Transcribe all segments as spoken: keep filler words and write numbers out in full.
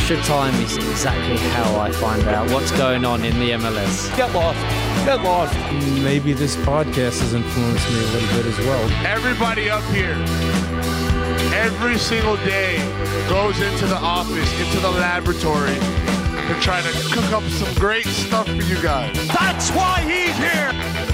Extra time is exactly how I find out what's going on in the M L S. Get lost. Get lost. Maybe this podcast has influenced me a little bit as well. Everybody up here, every single day, goes into the office, into the laboratory, to try to cook up some great stuff for you guys. That's why he's here.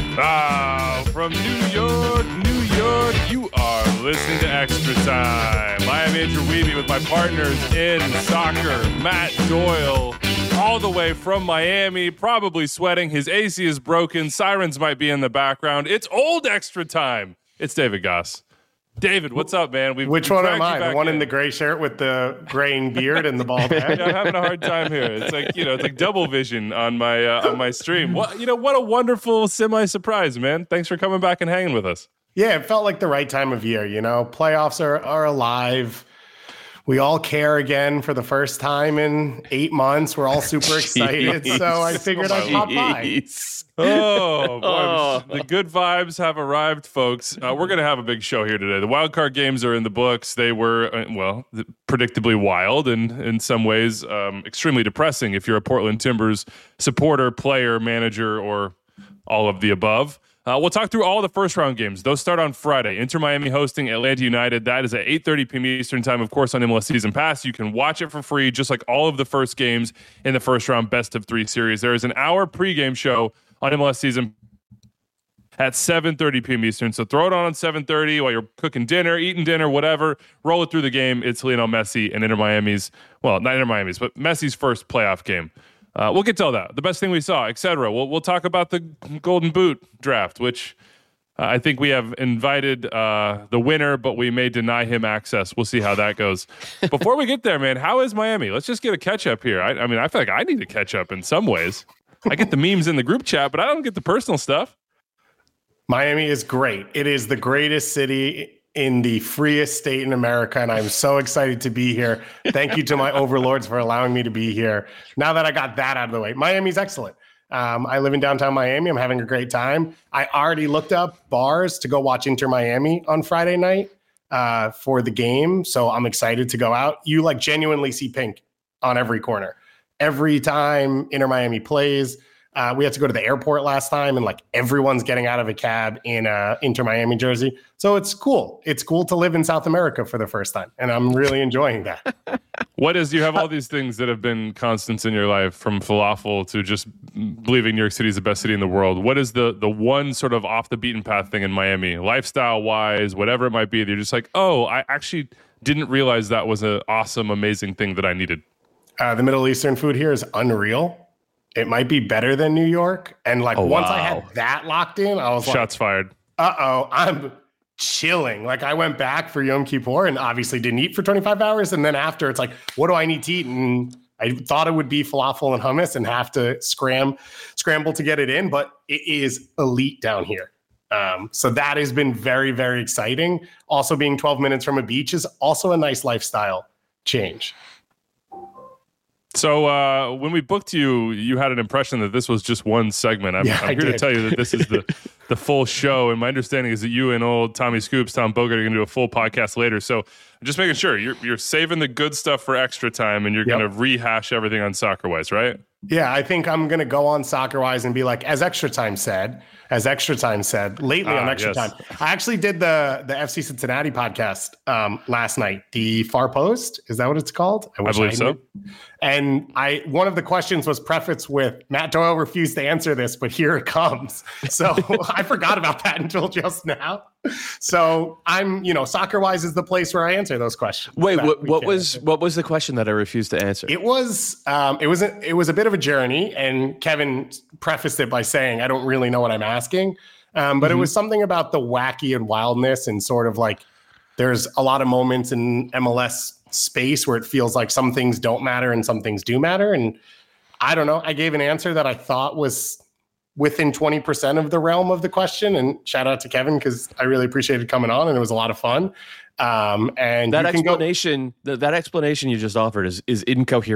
Ah, from New York, New York, you are listening to Extra Time. I am Andrew Wiebe with my partners in soccer, Matt Doyle, all the way from Miami, probably sweating. His A C is broken. Sirens might be in the background. It's old Extra Time. It's David Goss. David, what's up, man? We've, Which we've one am I? The one in. in the gray shirt with the graying beard and the bald head? Yeah, I'm having a hard time here. It's like, you know, it's like double vision on my uh, on my stream. What, you know, what a wonderful semi-surprise, man. Thanks for coming back and hanging with us. Yeah, it felt like the right time of year, you know? Playoffs are, are alive. We all care again for the first time in eight months. We're all super excited. So I figured I'd pop by. Oh, boy. Oh. The good vibes have arrived, folks. Uh, we're going to have a big show here today. The wild card games are in the books. They were, uh, well, predictably wild and in some ways um, extremely depressing if you're a Portland Timbers supporter, player, manager, or all of the above. Uh, we'll talk through all the first round games. Those start on Friday. Inter Miami hosting Atlanta United. That is at eight thirty p.m. Eastern time, of course, on M L S Season Pass. You can watch it for free, just like all of the first games in the first round best of three series. There is an hour pregame show on M L S Season at seven thirty p.m. Eastern. So throw it on at seven thirty while you're cooking dinner, eating dinner, whatever. Roll it through the game. It's Lionel Messi and Inter Miami's, well, not Inter Miami's, but Messi's first playoff game. Uh, we'll get to all that. The best thing we saw, et cetera. We'll, we'll talk about the Golden Boot draft, which uh, I think we have invited uh, the winner, but we may deny him access. We'll see how that goes. Before we get there, man, how is Miami? Let's just get a catch up here. I, I mean, I feel like I need to catch up in some ways. I get the memes in the group chat, but I don't get the personal stuff. Miami is great. It is the greatest city in the freest state in America, and I'm so excited to be here. Thank you to my overlords for allowing me to be here. Now that I got that out of the way, Miami's excellent. Um, I live in downtown Miami. I'm having a great time. I already looked up bars to go watch Inter Miami on Friday night uh, for the game, so I'm excited to go out. You like genuinely see pink on every corner. Every time Inter Miami plays, uh, we had to go to the airport last time, and like everyone's getting out of a cab in a Inter Miami jersey. So it's cool. It's cool to live in South America for the first time, and I'm really enjoying that. What is, you have all these things that have been constants in your life, from falafel to just believing New York City is the best city in the world. What is the the one sort of off the beaten path thing in Miami, lifestyle wise, whatever it might be, that you're just like, oh, I actually didn't realize that was an awesome, amazing thing that I needed? Uh, the Middle Eastern food here is unreal. It might be better than New York. And like oh, once wow. I had that locked in, I was Shots like, Shots fired. Uh-oh, I'm chilling. Like I went back for Yom Kippur and obviously didn't eat for twenty-five hours. And then after, it's like, what do I need to eat? And I thought it would be falafel and hummus and have to scram, scramble to get it in. But it is elite down here. Um, so that has been very, very exciting. Also being twelve minutes from a beach is also a nice lifestyle change. So uh, when we booked you, you had an impression that this was just one segment. I'm, yeah, I'm here to tell you that this is the, the full show. And my understanding is that you and old Tommy Scoops, Tom Bogert, are going to do a full podcast later. So I'm just making sure you're you're saving the good stuff for extra time, and you're yep. going to rehash everything on SoccerWise, right? Yeah, I think I'm going to go on SoccerWise and be like, as Extra Time said, as Extra Time said, lately ah, on Extra yes. Time. I actually did the the F C Cincinnati podcast um, last night, the Far Post. Is that what it's called? I, I believe I so. And I one of the questions was prefaced with, Matt Doyle refused to answer this, but here it comes. So I forgot about that until just now. So I'm, you know, SoccerWise is the place where I answer those questions. Wait, what, what was answer. what was the question that I refused to answer? It was um, it was a, it was a bit of a journey, and Kevin prefaced it by saying, I don't really know what I'm asking, um, but mm-hmm. it was something about the wacky and wildness, and sort of like there's a lot of moments in M L S space where it feels like some things don't matter and some things do matter, and I don't know. I gave an answer that I thought was within twenty percent of the realm of the question. And shout out to Kevin, because I really appreciated coming on and it was a lot of fun. Um, and that explanation, go- th- that explanation you just offered is, is incoherent.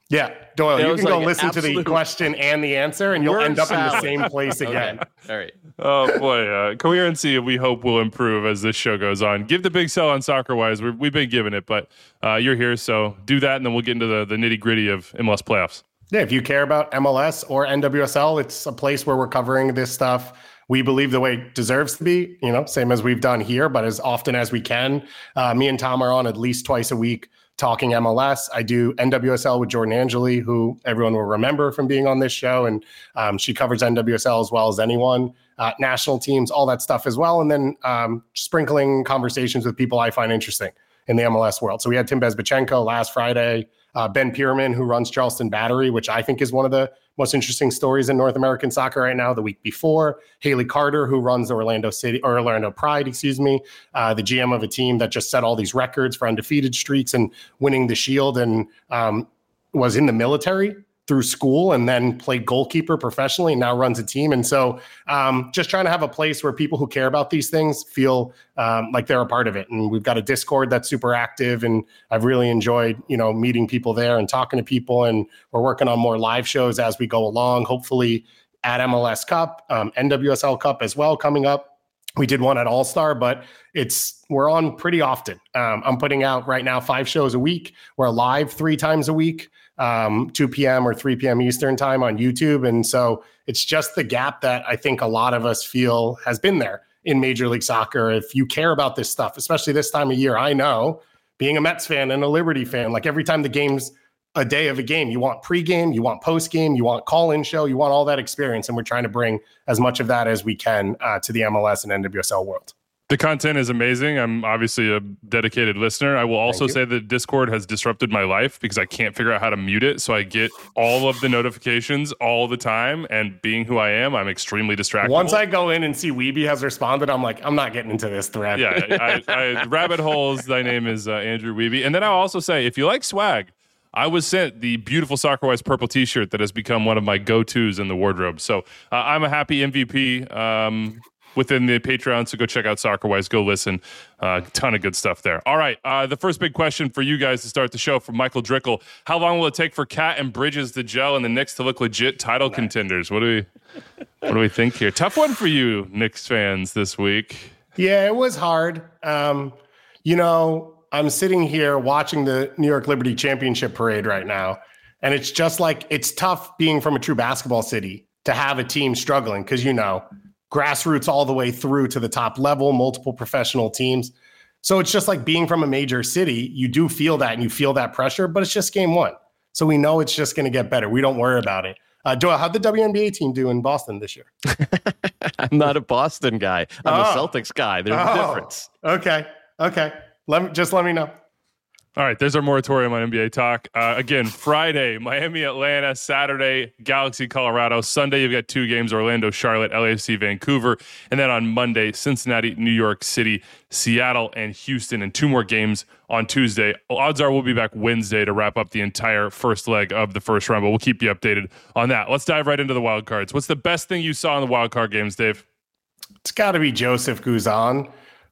Yeah, Doyle, It you was can go like listen to the absolute question and the answer, and you'll word end up in the salad. same place again. Okay. All right. Oh boy, uh, coherency we hope will improve as this show goes on. Give the big sell on Soccer Wise. We're, we've been giving it, but uh, you're here, so do that, and then we'll get into the, the nitty gritty of M L S playoffs. Yeah, if you care about M L S or N W S L, it's a place where we're covering this stuff. We believe the way it deserves to be, you know, same as we've done here, but as often as we can. Uh, me and Tom are on at least twice a week talking M L S. I do N W S L with Jordan Angeli, who everyone will remember from being on this show. And um, she covers N W S L as well as anyone, uh, national teams, all that stuff as well. And then um, sprinkling conversations with people I find interesting in the M L S world. So we had Tim Bezbachenko last Friday, uh, Ben Pierman, who runs Charleston Battery, which I think is one of the most interesting stories in North American soccer right now. The week before, Haley Carter, who runs Orlando City or Orlando Pride, excuse me, uh, the G M of a team that just set all these records for undefeated streaks and winning the Shield, and um, was in the military through school and then played goalkeeper professionally and now runs a team. And so um, just trying to have a place where people who care about these things feel um, like they're a part of it. And we've got a Discord that's super active, and I've really enjoyed, you know, meeting people there and talking to people. And we're working on more live shows as we go along, hopefully at M L S Cup, um, N W S L Cup as well coming up. We did one at All-Star, but it's we're on pretty often. Um, I'm putting out right now five shows a week. We're live three times a week, um, two p.m. or three p.m. Eastern time on YouTube. And so it's just the gap that I think a lot of us feel has been there in Major League Soccer. If you care about this stuff, especially this time of year, I know being a Mets fan and a Liberty fan, like every time the game's a day of a game, you want pregame, you want postgame, you want call-in show, you want all that experience. And we're trying to bring as much of that as we can uh, to the M L S and N W S L world. The content is amazing. I'm obviously a dedicated listener. I will also say that Discord has disrupted my life because I can't figure out how to mute it. So I get all of the notifications all the time. And being who I am, I'm extremely distracted. Once I go in and see Weeby has responded, I'm like, I'm not getting into this thread. Yeah, I, I, rabbit holes. Thy name is uh, Andrew Weeby. And then I'll also say, if you like swag, I was sent the beautiful Soccer-Wise purple T-shirt that has become one of my go-tos in the wardrobe. So uh, I'm a happy M V P um, within the Patreon, so go check out Soccer-Wise. Go listen. A uh, ton of good stuff there. All right, uh, the first big question for you guys to start the show from Michael Drickle. How long will it take for Cat and Bridges to gel and the Knicks to look legit title contenders? What do we what do we think here? Tough one for you, Knicks fans, this week. Yeah, it was hard. Um, you know, I'm sitting here watching the New York Liberty Championship parade right now, and it's just like, it's tough being from a true basketball city to have a team struggling because, you know, grassroots all the way through to the top level, multiple professional teams. So it's just like being from a major city, you do feel that and you feel that pressure, but it's just game one. So we know it's just going to get better. We don't worry about it. Uh, Doyle, how'd the W N B A team do in Boston this year? I'm not a Boston guy. I'm Oh. a Celtics guy. There's a Oh, difference. Okay. Okay. Let me just let me know. All right, there's our moratorium on N B A talk. Uh, again, Friday, Miami, Atlanta. Saturday, Galaxy, Colorado. Sunday, you've got two games, Orlando, Charlotte, L A F C, Vancouver. And then on Monday, Cincinnati, New York City, Seattle, and Houston. And two more games on Tuesday. Odds are we'll be back Wednesday to wrap up the entire first leg of the first round, but we'll keep you updated on that. Let's dive right into the wild cards. What's the best thing you saw in the wild card games, Dave? It's got to be Joseph Guzan.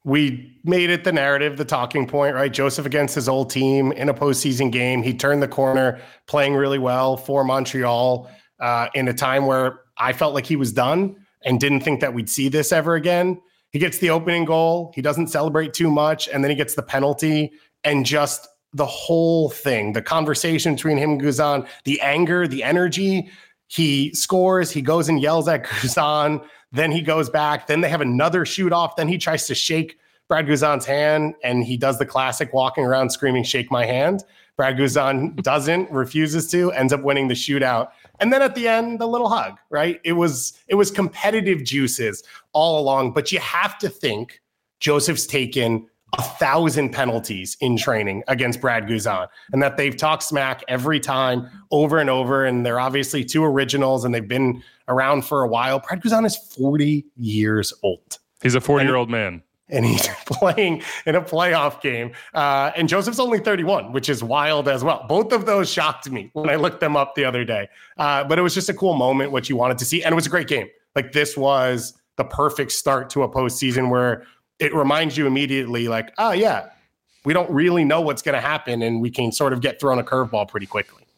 We made it the narrative, the talking point, right? Joseph against his old team in a postseason game. He turned the corner, playing really well for Montreal uh, in a time where I felt like he was done and didn't think that we'd see this ever again. He gets the opening goal. He doesn't celebrate too much. And then he gets the penalty, and just the whole thing, the conversation between him and Guzan, the anger, the energy. He scores. He goes and yells at Guzan. Then he goes back. Then they have another shoot off. Then he tries to shake Brad Guzan's hand, and he does the classic walking around screaming, "Shake my hand." Brad Guzan doesn't, refuses to, ends up winning the shootout. And then at the end, the little hug, right? It was it was competitive juices all along. But you have to think Joseph's taken a thousand penalties in training against Brad Guzan, and that they've talked smack every time over and over. And they're obviously two originals, and they've been around for a while. Brad Guzan is forty years old. He's a forty-year-old man. And he's playing in a playoff game. Uh, and Joseph's only thirty-one, which is wild as well. Both of those shocked me when I looked them up the other day. Uh, but it was just a cool moment, what you wanted to see. And it was a great game. Like, this was the perfect start to a postseason where it reminds you immediately, like, oh, yeah, we don't really know what's going to happen, and we can sort of get thrown a curveball pretty quickly.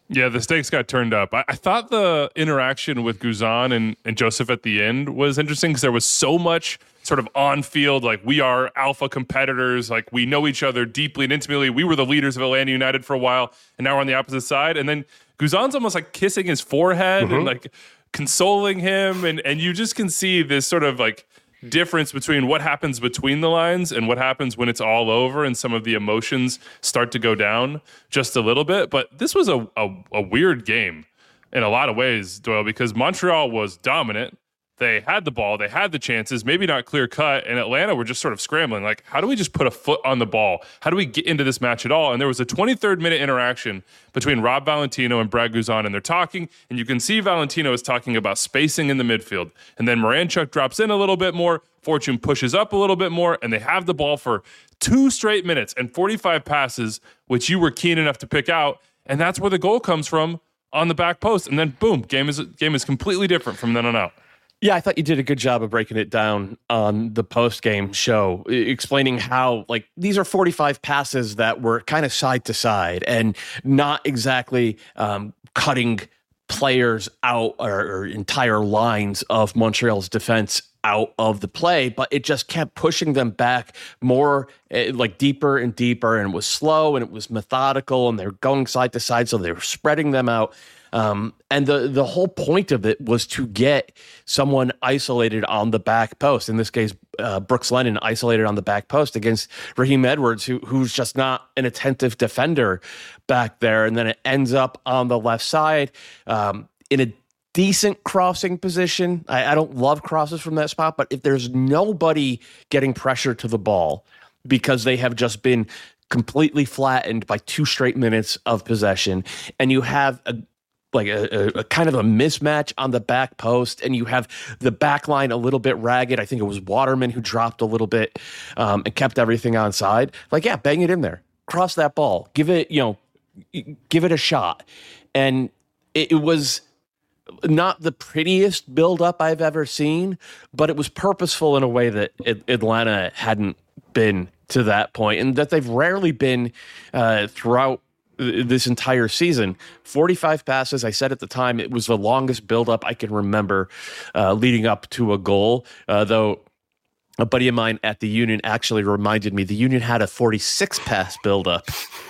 Yeah, the stakes got turned up. I, I thought the interaction with Guzan and, and Joseph at the end was interesting because there was so much sort of on-field, like we are alpha competitors, like we know each other deeply and intimately. We were the leaders of Atlanta United for a while, and now we're on the opposite side. And then Guzan's almost like kissing his forehead mm-hmm. and like consoling him, and and you just can see this sort of like difference between what happens between the lines and what happens when it's all over and some of the emotions start to go down just a little bit. But this was a, a, a weird game in a lot of ways, Doyle, because Montreal was dominant. They had the ball, they had the chances, maybe not clear cut, and Atlanta were just sort of scrambling. Like, how do we just put a foot on the ball? How do we get into this match at all? And there was a twenty-third minute interaction between Rob Valentino and Brad Guzan, and they're talking, and you can see Valentino is talking about spacing in the midfield. And then Moranchuk drops in a little bit more, Fortune pushes up a little bit more, and they have the ball for two straight minutes and forty-five passes, which you were keen enough to pick out, and that's where the goal comes from on the back post. And then, boom, game is game is completely different from then on out. Yeah, I thought you did a good job of breaking it down on the post-game show, explaining how, like, these are forty-five passes that were kind of side to side and not exactly um, cutting players out or, or entire lines of Montreal's defense out of the play, but it just kept pushing them back more, uh, like deeper and deeper, and it was slow and it was methodical, and they're going side to side, so they were spreading them out. Um, and the, the whole point of it was to get someone isolated on the back post. In this case, uh, Brooks Lennon isolated on the back post against Raheem Edwards, who who's just not an attentive defender back there. And then it ends up on the left side um, in a decent crossing position. I, I don't love crosses from that spot, but if there's nobody getting pressure to the ball because they have just been completely flattened by two straight minutes of possession, and you have a like a, a, a kind of a mismatch on the back post, and you have the back line a little bit ragged. I think it was Waterman who dropped a little bit um, and kept everything on side. Like, yeah, bang it in there. Cross that ball. Give it, you know, give it a shot. And it, it was not the prettiest build-up I've ever seen, but it was purposeful in a way that it, Atlanta hadn't been to that point, and that they've rarely been uh, throughout this entire season. forty-five passes. I said at the time it was the longest buildup I can remember uh, leading up to a goal, uh, though a buddy of mine at the Union actually reminded me the Union had a forty-six pass buildup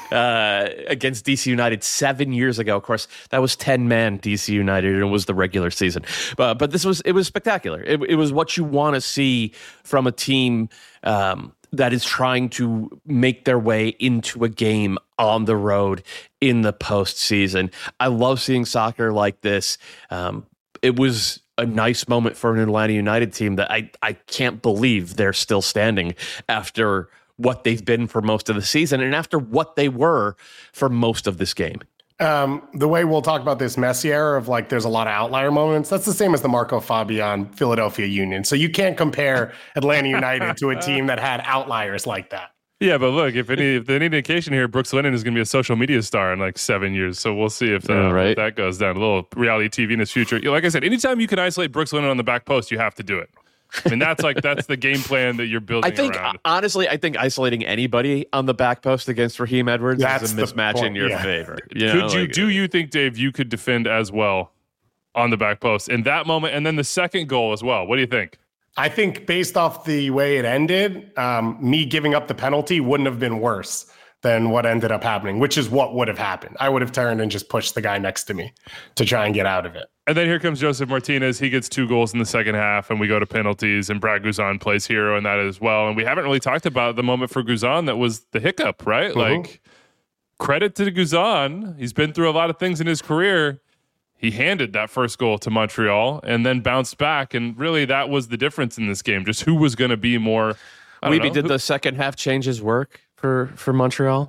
uh, against D C United seven years ago. Of course, that was ten-man D C United, and it was the regular season. But but this was it was spectacular. It, it was what you want to see from a team um, that is trying to make their way into a game on the road in the postseason. I love seeing soccer like this. Um, it was a nice moment for an Atlanta United team that I, I can't believe they're still standing after what they've been for most of the season and after what they were for most of this game. Um, the way we'll talk about this Messier of like there's a lot of outlier moments, that's the same as the Marco Fabian Philadelphia Union. So you can't compare Atlanta United to a team that had outliers like that. Yeah, but look, if any if any indication here, Brooks Lennon is going to be a social media star in like seven years. So we'll see if, uh, yeah, right. if that goes down. A little reality T V in his future. Like I said, anytime you can isolate Brooks Lennon on the back post, you have to do it. I mean, that's like that's the game plan that you're building I think, around. Honestly, I think isolating anybody on the back post against Raheem Edwards that's is a mismatch in your yeah. favor. You Could know, you like, do you think, Dave, you could defend as well on the back post in that moment, and then the second goal as well? What do you think? I think based off the way it ended, um, me giving up the penalty wouldn't have been worse than what ended up happening, which is what would have happened. I would have turned and just pushed the guy next to me to try and get out of it. And then here comes Joseph Martinez. He gets two goals in the second half, and we go to penalties, and Brad Guzan plays hero in that as well. And we haven't really talked about the moment for Guzan that was the hiccup, right? Mm-hmm. Like, credit to Guzan. He's been through a lot of things in his career. He handed that first goal to Montreal and then bounced back, and really that was the difference in this game, just who was going to be more... Maybe did who, the second half changes work for, for Montreal?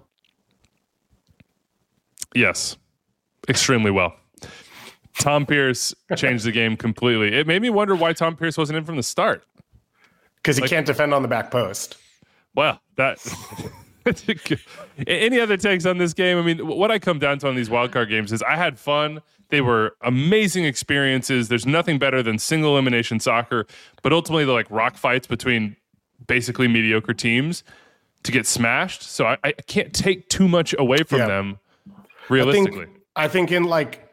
Yes, extremely well. Tom Pierce changed the game completely. It made me wonder why Tom Pierce wasn't in from the start. Because he like, can't defend on the back post. Well, that... Any other takes on this game? I mean, what I come down to on these wildcard games is I had fun. They were amazing experiences. There's nothing better than single elimination soccer, but ultimately they're like rock fights between basically mediocre teams to get smashed. So I, I can't take too much away from yeah. them realistically. I think, I think in like,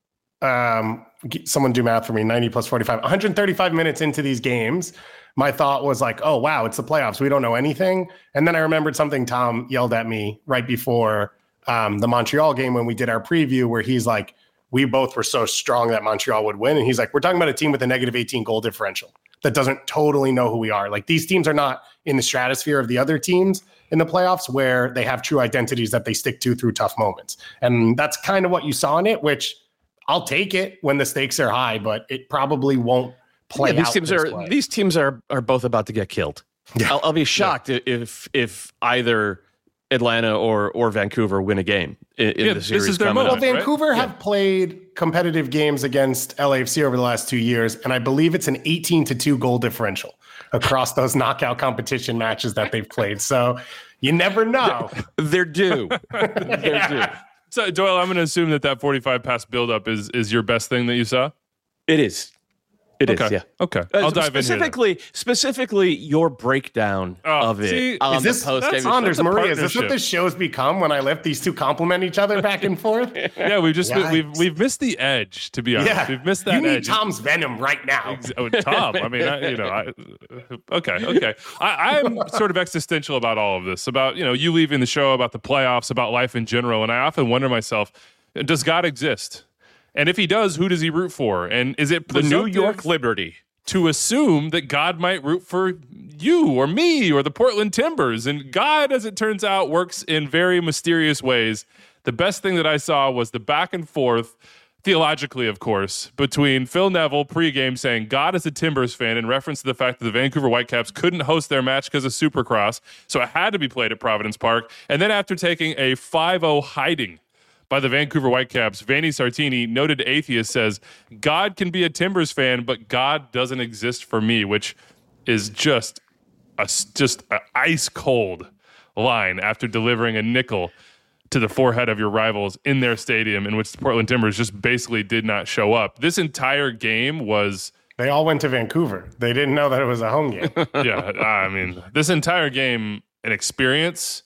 um, someone do math for me, ninety plus forty-five, one hundred thirty-five minutes into these games, my thought was like, oh, wow, it's the playoffs. We don't know anything. And then I remembered something Tom yelled at me right before um, the Montreal game when we did our preview, where he's like, we both were so strong that Montreal would win. And he's like, we're talking about a team with a negative eighteen goal differential that doesn't totally know who we are. Like, these teams are not in the stratosphere of the other teams in the playoffs where they have true identities that they stick to through tough moments. And that's kind of what you saw in it, which I'll take it when the stakes are high, but it probably won't play yeah, these out teams this are way. these teams are are both about to get killed. Yeah. I'll, I'll be shocked if if either Atlanta or or Vancouver win a game in, in Yeah, the this series is their coming moment. up. Well, right? Vancouver Yeah. have played competitive games against L A F C over the last two years, and I believe it's an eighteen to two goal differential across those knockout competition matches that they've played. So you never know. They're due. They're due. So, Doyle, I'm going to assume that that forty-five pass buildup is is your best thing that you saw. It is. It is. Okay. Yeah. Okay. Uh, I'll dive in here. specifically, specifically your breakdown Oh, of it see, on Is this the post that's game. on Anders, a Maria, is this what partnership. this show's become when I lift these two compliment each other back and forth? Yeah, we've just Yikes. we've we've missed the edge. To be honest, Yeah. we've missed that You need edge. Tom's venom right now. Ex- Oh, Tom. I mean, I, you know, I, okay, okay. I, I'm sort of existential about all of this, about you know you leaving the show, about the playoffs, about life in general, and I often wonder myself, does God exist? And if he does, who does he root for? And is it The New presumptive York Liberty. to assume that God might root for you or me or the Portland Timbers? And God, as it turns out, works in very mysterious ways. The best thing that I saw was the back and forth, theologically, of course, between Phil Neville pregame saying God is a Timbers fan in reference to the fact that the Vancouver Whitecaps couldn't host their match because of Supercross, so it had to be played at Providence Park. And then after taking a five oh hiding by the Vancouver Whitecaps, Vanni Sartini, noted atheist, says, God can be a Timbers fan, but God doesn't exist for me, which is just a, just an ice cold line after delivering a nickel to the forehead of your rivals in their stadium, in which the Portland Timbers just basically did not show up. This entire game was, They all went to Vancouver. They didn't know that it was a home game. yeah, I mean, this entire game, an experience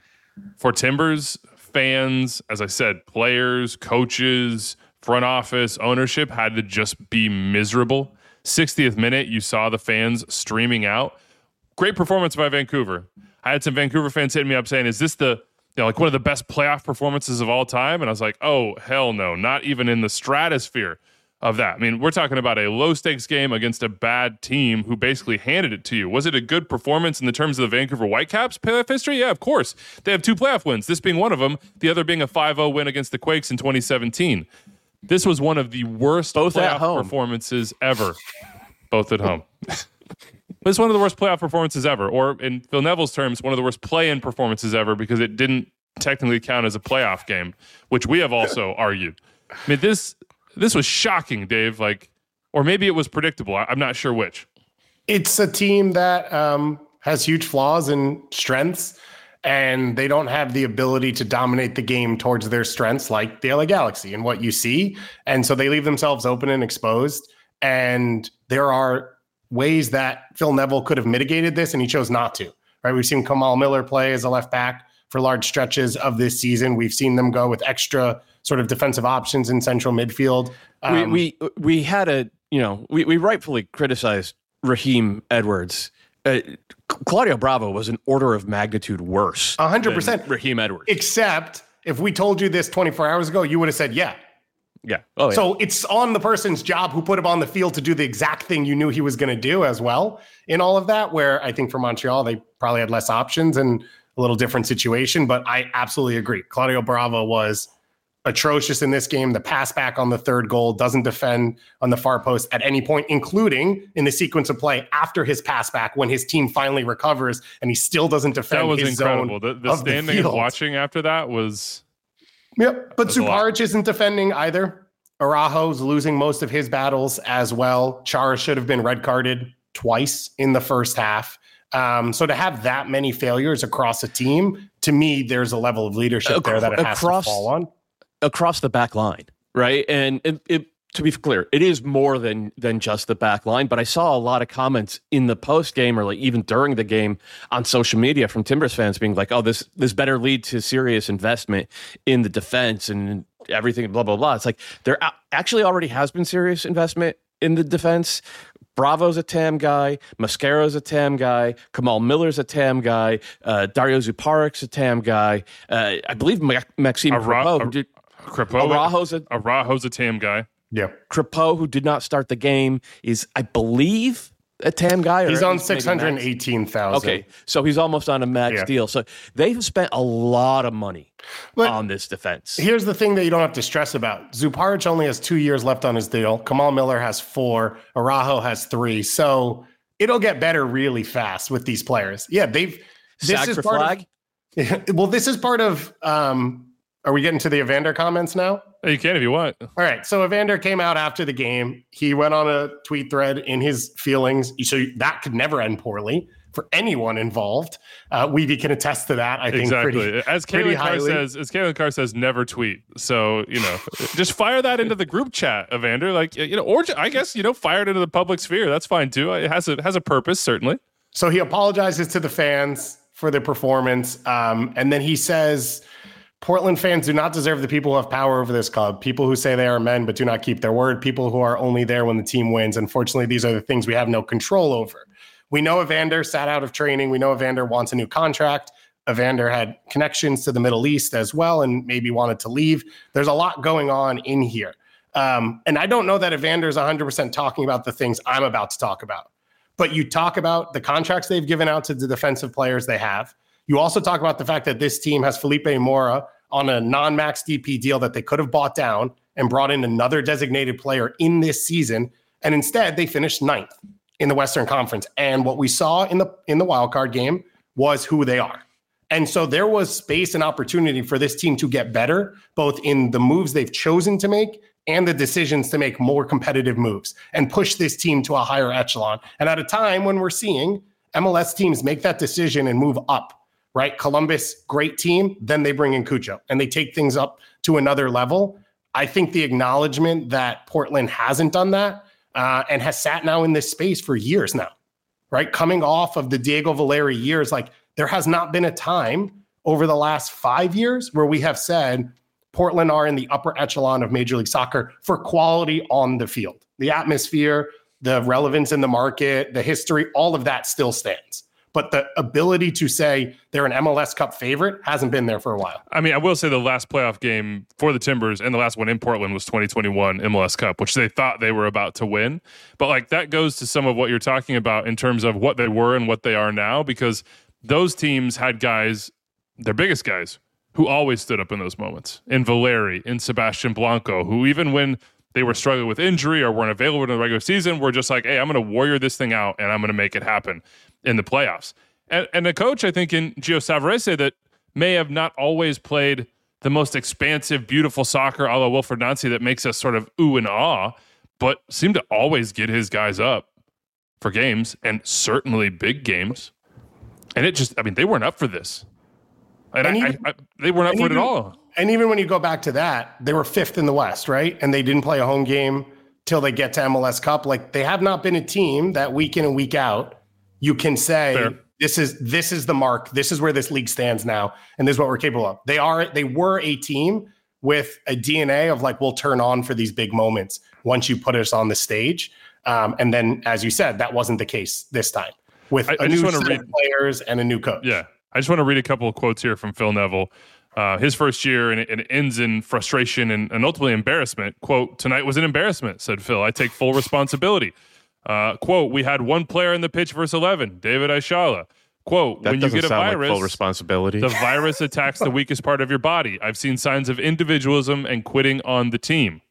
for Timbers fans, as I said, players, coaches, front office, ownership had to just be miserable. sixtieth minute, you saw the fans streaming out. Great performance by Vancouver. I had some Vancouver fans hitting me up saying, is this the, you know, like one of the best playoff performances of all time? And I was like, oh, hell no, not even in the stratosphere of that. I mean, we're talking about a low stakes game against a bad team who basically handed it to you. Was it a good performance in the terms of the Vancouver Whitecaps playoff history? Yeah, of course. They have two playoff wins, this being one of them, the other being a five oh win against the Quakes in twenty seventeen. This was one of the worst Both at playoff home. performances ever. Both at home. It's one of the worst playoff performances ever, or in Phil Neville's terms, one of the worst play-in performances ever, because it didn't technically count as a playoff game, which we have also argued. I mean, this this was shocking, Dave. Like, or maybe it was predictable. I, I'm not sure which. It's a team that um, has huge flaws and strengths, and they don't have the ability to dominate the game towards their strengths like the L A Galaxy and what you see. And so they leave themselves open and exposed. And there are ways that Phil Neville could have mitigated this, and he chose not to. Right? We've seen Kamal Miller play as a left back for large stretches of this season. We've seen them go with extra sort of defensive options in central midfield. Um, we, we we had a you know we, we rightfully criticized Raheem Edwards. Uh, Claudio Bravo was an order of magnitude worse. one hundred than percent. Raheem Edwards. Except if we told you this twenty-four hours ago, you would have said, yeah. yeah. Oh yeah. So it's on the person's job who put him on the field to do the exact thing you knew he was going to do as well in all of that, where I think for Montreal, they probably had less options and a little different situation. But I absolutely agree. Claudio Bravo was atrocious in this game. The pass back on the third goal, doesn't defend on the far post at any point, including in the sequence of play after his pass back when his team finally recovers and he still doesn't defend That was his incredible. zone The, the of standing the and field. watching after that was Yep, but That's a lot. Suparic isn't defending either. Araujo's losing most of his battles as well. Chara should have been red carded twice in the first half. Um, so to have that many failures across a team, to me, there's a level of leadership there that it has Across- to fall on. across the back line, right? And it, it, to be clear, it is more than than just the back line. But I saw a lot of comments in the post game, or like even during the game, on social media from Timbers fans being like, "Oh, this this better lead to serious investment in the defense." And everything, blah, blah, blah. It's like there actually already has been serious investment in the defense. Bravo's a T A M guy. Mascaro's a T A M guy. Kamal Miller's a T A M guy. Uh, Dario Zuparic's a T A M guy. Uh, I believe Ma- Maxime Ara- Crepeau, who did, Crepeau, Araujo's a, Araujo's a T A M guy. Yeah. Crepeau, who did not start the game, is, I believe, a T A M guy. Or he's on six hundred eighteen thousand. Okay, so he's almost on a max Yeah. deal. So they've spent a lot of money But on this defense. here's the thing that you don't have to stress about. Zuparic only has two years left on his deal. Kamal Miller has four. Araujo has three. So it'll get better really fast with these players. Yeah, they've. This Sag is for part flag? Of, well, this is part of. Um, are we getting to the Evander comments now? You can if you want. All right. So Evander came out after the game. He went on a tweet thread in his feelings. So that could never end poorly for anyone involved. Uh, Weeby can attest to that. I think Exactly. pretty, as pretty Caitlin Carr highly. says, as Caitlin Carr says, never tweet. So, you know, just fire that into the group chat, Evander. Like, you know, or I guess, you know, fire it into the public sphere. That's fine too. It has a has a purpose, certainly. So he apologizes to the fans for the performance. Um, and then he says, Portland fans do not deserve the people who have power over this club. People who say they are men but do not keep their word. People who are only there when the team wins. Unfortunately, these are the things we have no control over. We know Evander sat out of training. We know Evander wants a new contract. Evander had connections to the Middle East as well and maybe wanted to leave. There's a lot going on in here. Um, and I don't know that Evander's one hundred percent talking about the things I'm about to talk about. But you talk about the contracts they've given out to the defensive players they have. You also talk about the fact that this team has Felipe Mora on a non-max D P deal that they could have bought down and brought in another designated player in this season. And instead, they finished ninth in the Western Conference. And what we saw in the in the wild card game was who they are. And so there was space and opportunity for this team to get better, both in the moves they've chosen to make and the decisions to make more competitive moves and push this team to a higher echelon. And at a time when we're seeing M L S teams make that decision and move up, right? Columbus, great team. Then they bring in Cucho and they take things up to another level. I think the acknowledgement that Portland hasn't done that uh, and has sat now in this space for years now, right? Coming off of the Diego Valeri years, like there has not been a time over the last five years where we have said Portland are in the upper echelon of Major League Soccer for quality on the field. The atmosphere, the relevance in the market, the history, all of that still stands. But the ability to say they're an M L S Cup favorite hasn't been there for a while. I mean, I will say the last playoff game for the Timbers and the last one in Portland was twenty twenty-one M L S Cup, which they thought they were about to win. But like that goes to some of what you're talking about in terms of what they were and what they are now, because those teams had guys, their biggest guys, who always stood up in those moments. In Valeri, in Sebastian Blanco, who even when they were struggling with injury or weren't available in the regular season, were just like, hey, I'm going to warrior this thing out and I'm going to make it happen in the playoffs. And, and a coach, I think, in Gio Savarese that may have not always played the most expansive, beautiful soccer a la Wilfred Nancy that makes us sort of ooh and ah, but seemed to always get his guys up for games and certainly big games. And it just, I mean, they weren't up for this. And, And I, even- I, I, they weren't up for it even- at all. And even when you go back to that, they were fifth in the West, right? And they didn't play a home game till they get to M L S Cup. Like they have not been a team that week in and week out you can say Fair. this is this is the mark. This is where this league stands now, and this is what we're capable of. They are they were a team with a D N A of like we'll turn on for these big moments once you put us on the stage. Um, and then, as you said, that wasn't the case this time with I- a I just new wanna set read- of players and a new coach. Yeah. I just want to read a couple of quotes here from Phil Neville. Uh, his first year, and it, and it ends in frustration and, and ultimately embarrassment. Quote, tonight was an embarrassment, said Phil. I take full responsibility. Uh, quote, we had one player in the pitch versus eleven, David Aishala. Quote, That when you doesn't get a sound virus, like full responsibility. the virus attacks the weakest part of your body. I've seen signs of individualism and quitting on the team.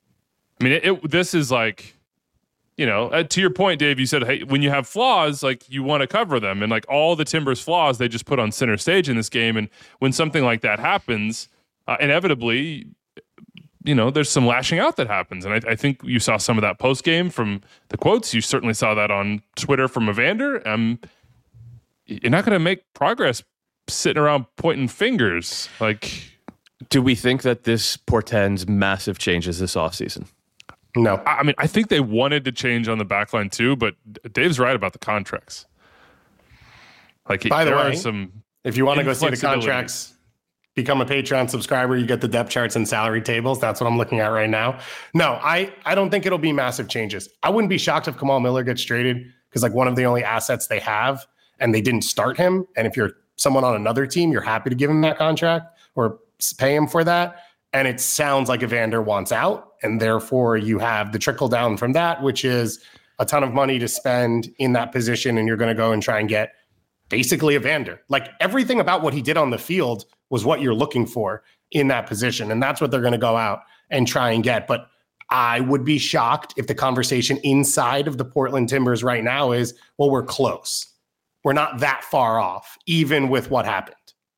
I mean, it, it, this is like, you know, uh, to your point, Dave, you said, hey, when you have flaws, like you want to cover them. And like all the Timbers flaws, they just put on center stage in this game. And when something like that happens, uh, inevitably, you know, there's some lashing out that happens. And I, I think you saw some of that post game from the quotes. You certainly saw that on Twitter from Evander. Um, you're not going to make progress sitting around pointing fingers. Like, Do we think that this portends massive changes this offseason? No. I mean, I think they wanted to change on the back line too, but Dave's right about the contracts. Like, By the there way, are some. If you want to go see the inflexibility. contracts, become a Patreon subscriber. You get the depth charts and salary tables. That's what I'm looking at right now. No, I, I don't think it'll be massive changes. I wouldn't be shocked if Kamal Miller gets traded because like one of the only assets they have and they didn't start him. And if you're someone on another team, you're happy to give him that contract or pay him for that. And it sounds like Evander wants out. And therefore you have the trickle down from that, which is a ton of money to spend in that position. And you're going to go and try and get basically Evander. Like everything about what he did on the field was what you're looking for in that position. And that's what they're going to go out and try and get. But I would be shocked if the conversation inside of the Portland Timbers right now is, well, we're close. We're not that far off, even with what happened.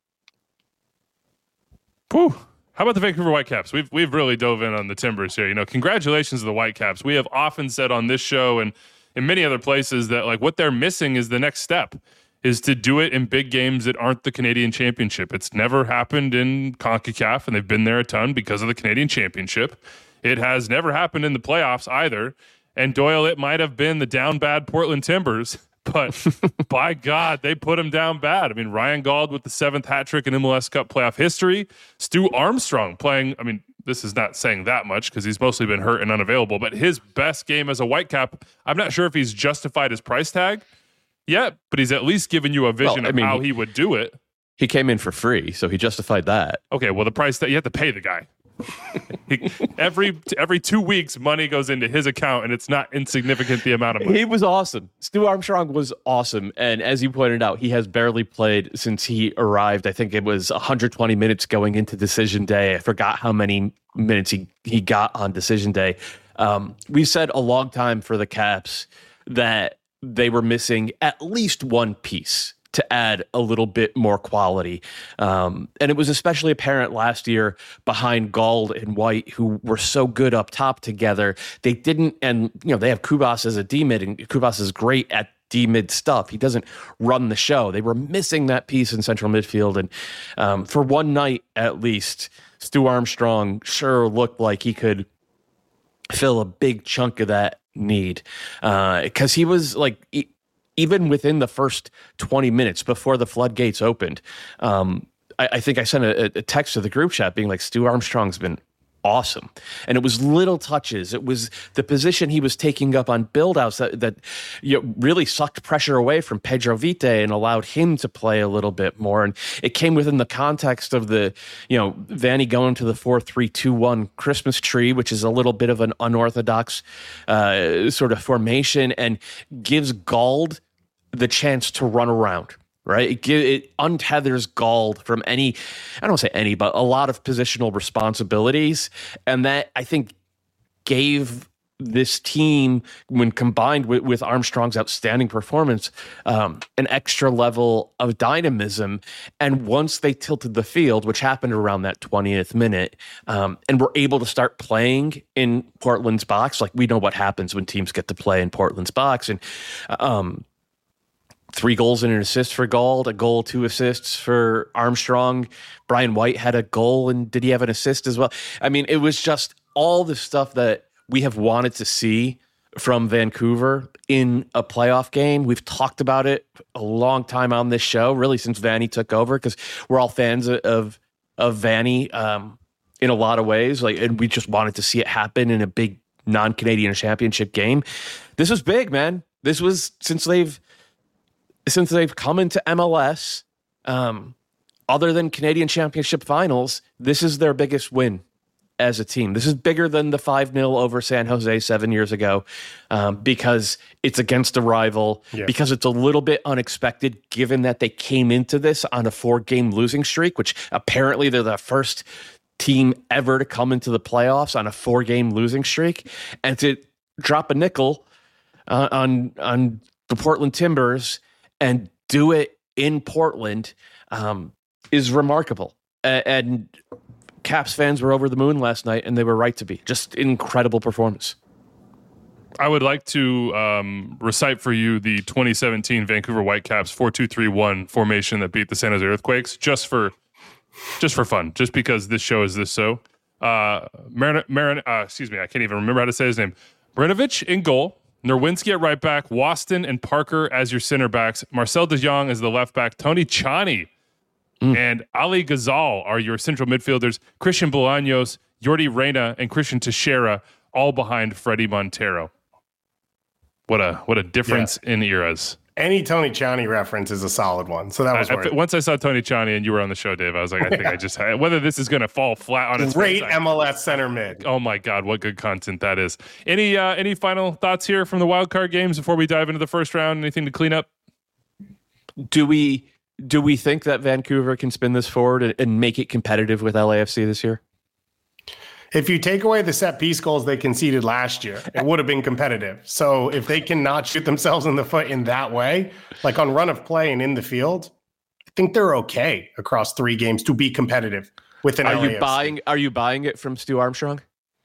Whew. How about the Vancouver Whitecaps? We've we've really dove in on the Timbers here. You know, congratulations to the Whitecaps. We have often said on this show and in many other places that like what they're missing is the next step, is to do it in big games that aren't the Canadian Championship. It's never happened in CONCACAF, and they've been there a ton because of the Canadian Championship. It has never happened in the playoffs either. And Doyle, it might have been the down bad Portland Timbers, but by God, they put him down bad. I mean, Ryan Gauld with the seventh hat trick in M L S Cup playoff history. Stu Armstrong playing, I mean, this is not saying that much because he's mostly been hurt and unavailable, but his best game as a Whitecap, I'm not sure if he's justified his price tag yet, but he's at least given you a vision well, I of mean, how he would do it. He came in for free, so he justified that. Okay, well, the price that you have to pay the guy. he, every every two weeks, money goes into his account, and it's not insignificant the amount of money. He was awesome. Stu Armstrong was awesome, and as you pointed out, he has barely played since he arrived. I think it was one hundred twenty minutes going into decision day. I forgot how many minutes he, he got on decision day. Um, we said a long time for the Caps that they were missing at least one piece to add a little bit more quality. Um, and it was especially apparent last year behind Gauld and White, who were so good up top together. They didn't, and you know, they have Kubas as a D-mid, and Kubas is great at D-mid stuff. He doesn't run the show. They were missing that piece in central midfield. And um, for one night, at least, Stu Armstrong sure looked like he could fill a big chunk of that need. Because uh, he was like... He, even within the first twenty minutes before the floodgates opened, um, I, I think I sent a, a text to the group chat being like, Stu Armstrong's been awesome. And it was little touches. It was the position he was taking up on build-outs that, that you know, really sucked pressure away from Pedro Vite and allowed him to play a little bit more. And it came within the context of the, you know, Vanny going to the four three two one Christmas tree, which is a little bit of an unorthodox uh, sort of formation, and gives Gauld the chance to run around. Right, it, it untethers Gauld from any, I don't say any, but a lot of positional responsibilities, and that I think gave this team, when combined with, with Armstrong's outstanding performance, um, an extra level of dynamism. And once they tilted the field, which happened around that twentieth minute, um, and were able to start playing in Portland's box, like we know what happens when teams get to play in Portland's box, and um. Three goals and an assist for Gauld, a goal, two assists for Armstrong. Brian White had a goal, and did he have an assist as well? I mean, it was just all the stuff that we have wanted to see from Vancouver in a playoff game. We've talked about it a long time on this show, really since Vanny took over, because we're all fans of of Vanny um, in a lot of ways. Like, and we just wanted to see it happen in a big non-Canadian championship game. This was big, man. This was since they've Since they've come into M L S, um, other than Canadian Championship finals, this is their biggest win as a team. This is bigger than the five nil over San Jose seven years ago, um, because it's against a rival, yeah. because it's a little bit unexpected given that they came into this on a four-game losing streak, which apparently they're the first team ever to come into the playoffs on a four-game losing streak. And to drop a nickel uh, on on the Portland Timbers and do it in Portland um, is remarkable. Uh, and Caps fans were over the moon last night, and they were right to be. Just incredible performance. I would like to um, recite for you the twenty seventeen Vancouver Whitecaps four two three one formation that beat the San Jose Earthquakes, just for just for fun, just because this show is this so. Uh, Marin, Marin, uh, excuse me, I can't even remember how to say his name. Marinovich in goal. Nerwinski at right back, Waston and Parker as your center backs, Marcel de Jong as the left back, Tony Tchani Mm. And Ali Ghazal are your central midfielders. Christian Bolaños, Jordi Reyna, and Christian Teixeira, all behind Freddie Montero. What a what a difference yeah. in eras. Any Tony Tchani reference is a solid one. So that was I, I, once I saw Tony Tchani and you were on the show, Dave, I was like, I think yeah. I just whether this is going to fall flat on its Great face. M L S center mid. Oh my God, what good content that is. Any uh, any final thoughts here from the wildcard games before we dive into the first round? Anything to clean up? Do we do we think that Vancouver can spin this forward and, and make it competitive with L A F C this year? If you take away the set piece goals they conceded last year, it would have been competitive. So if they cannot shoot themselves in the foot in that way, like on run of play and in the field, I think they're okay across three games to be competitive with an Are L A F C. you buying? Are you buying it from Stu Armstrong?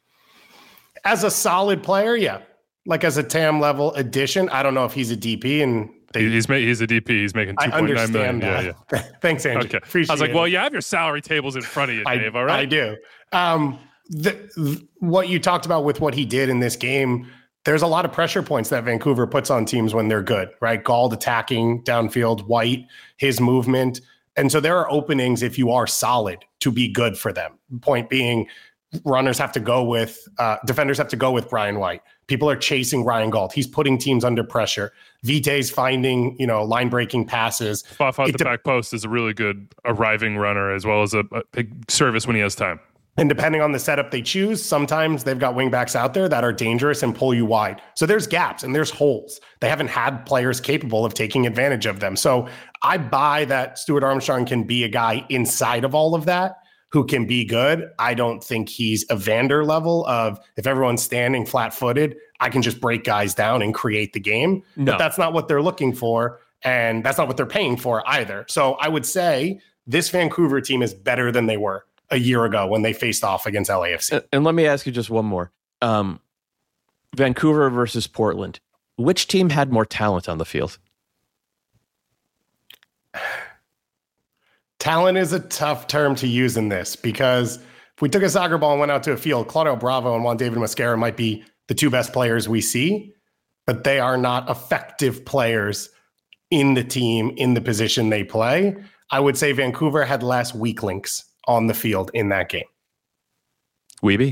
As a solid player, yeah. Like as a T A M level addition, I don't know if he's a D P and they, he's ma- he's a D P. He's making two point nine million. That. Yeah, yeah. Thanks, Andrew. Okay. Appreciate I was like, it. well, you have your salary tables in front of you, Dave. I, all right, I do. Um, The, th- what you talked about with what he did in this game, there's a lot of pressure points that Vancouver puts on teams when they're good, right? Gauld attacking downfield, White, his movement. And so there are openings if you are solid to be good for them. Point being, runners have to go with, uh, defenders have to go with Brian White. People are chasing Ryan Gauld. He's putting teams under pressure. Vitae's finding, you know, line breaking passes. Off out It the de- back post is a really good arriving runner as well as a, a big service when he has time. And depending on the setup they choose, sometimes they've got wingbacks out there that are dangerous and pull you wide. So there's gaps and there's holes. They haven't had players capable of taking advantage of them. So I buy that Stuart Armstrong can be a guy inside of all of that who can be good. I don't think he's a Vander level of if everyone's standing flat footed, I can just break guys down and create the game. No. But that's not what they're looking for. And that's not what they're paying for either. So I would say this Vancouver team is better than they were a year ago when they faced off against L A F C. And, and let me ask you just one more. Um, Vancouver versus Portland. Which team had more talent on the field? Talent is a tough term to use in this because if we took a soccer ball and went out to a field, Claudio Bravo and Juan David Mosquera might be the two best players we see, but they are not effective players in the team, in the position they play. I would say Vancouver had less weak links on the field in that game. Weeby?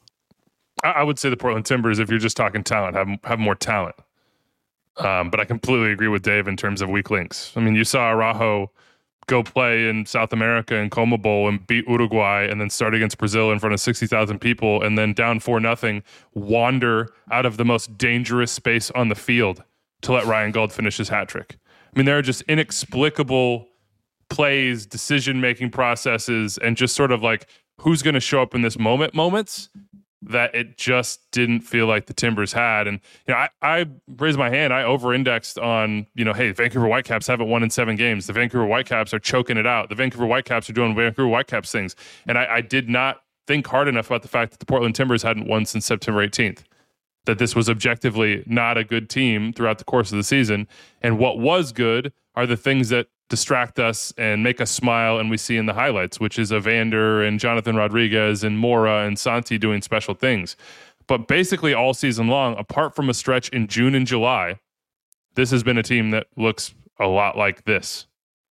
I, I would say the Portland Timbers, if you're just talking talent, have have more talent. Um, but I completely agree with Dave in terms of weak links. I mean, you saw Araujo go play in South America in Comebol and beat Uruguay and then start against Brazil in front of sixty thousand people and then down four nothing, wander out of the most dangerous space on the field to let Ryan Gauld finish his hat trick. I mean, there are just inexplicable plays, decision-making processes, and just sort of like who's going to show up in this moment moments that it just didn't feel like the Timbers had. And, you know, I, I raised my hand. I over-indexed on, you know, hey, Vancouver Whitecaps haven't won in seven games. The Vancouver Whitecaps are choking it out. The Vancouver Whitecaps are doing Vancouver Whitecaps things. And I, I did not think hard enough about the fact that the Portland Timbers hadn't won since September eighteenth, that this was objectively not a good team throughout the course of the season. And what was good are the things that distract us and make us smile and we see in the highlights, which is Evander and Jonathan Rodriguez and Mora and Santi doing special things. But basically all season long, apart from a stretch in June and July, this has been a team that looks a lot like this.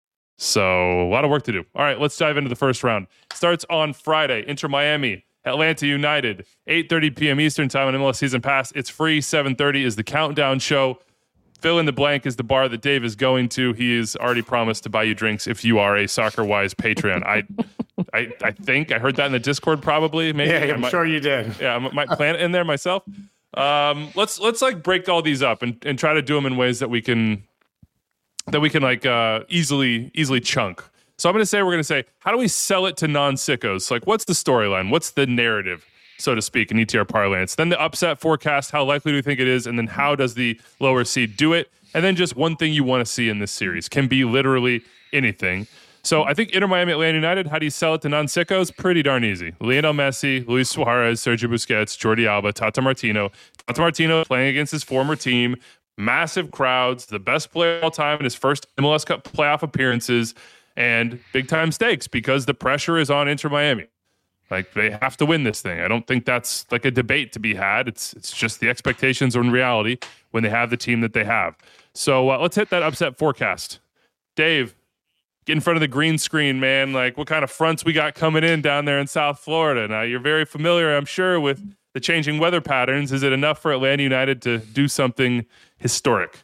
So a lot of work to do. All right, let's dive into the first round. Starts on Friday. Inter Miami, Atlanta United, eight thirty p.m. Eastern time on M L S Season Pass. It's free. seven thirty is the countdown show. Fill in the blank is the bar that Dave is going to. He has already promised to buy you drinks if you are a Soccer-Wise Patreon. I, I, I think I heard that in the Discord. Probably, maybe. Yeah, I'm might, sure you did. Yeah, I might plan it in there myself. Um, let's let's like break all these up and, and try to do them in ways that we can that we can like uh, easily easily chunk. So I'm going to say we're going to say, how do we sell it to non-sickos? Like, what's the storyline? What's the narrative, so to speak, in E T R parlance? Then the upset forecast, how likely do we think it is? And then how does the lower seed do it? And then just one thing you want to see in this series. Can be literally anything. So I think Inter Miami, Atlanta United, how do you sell it to non-sickos? Pretty darn easy. Lionel Messi, Luis Suarez, Sergio Busquets, Jordi Alba, Tata Martino. Tata Martino playing against his former team. Massive crowds, the best player of all time in his first M L S Cup playoff appearances, and big-time stakes because the pressure is on Inter Miami. Like, they have to win this thing. I don't think that's like a debate to be had. It's it's just the expectations are in reality when they have the team that they have. So uh, let's hit that upset forecast. Dave, get in front of the green screen, man. Like, what kind of fronts we got coming in down there in South Florida? Now, you're very familiar, I'm sure, with the changing weather patterns. Is it enough for Atlanta United to do something historic?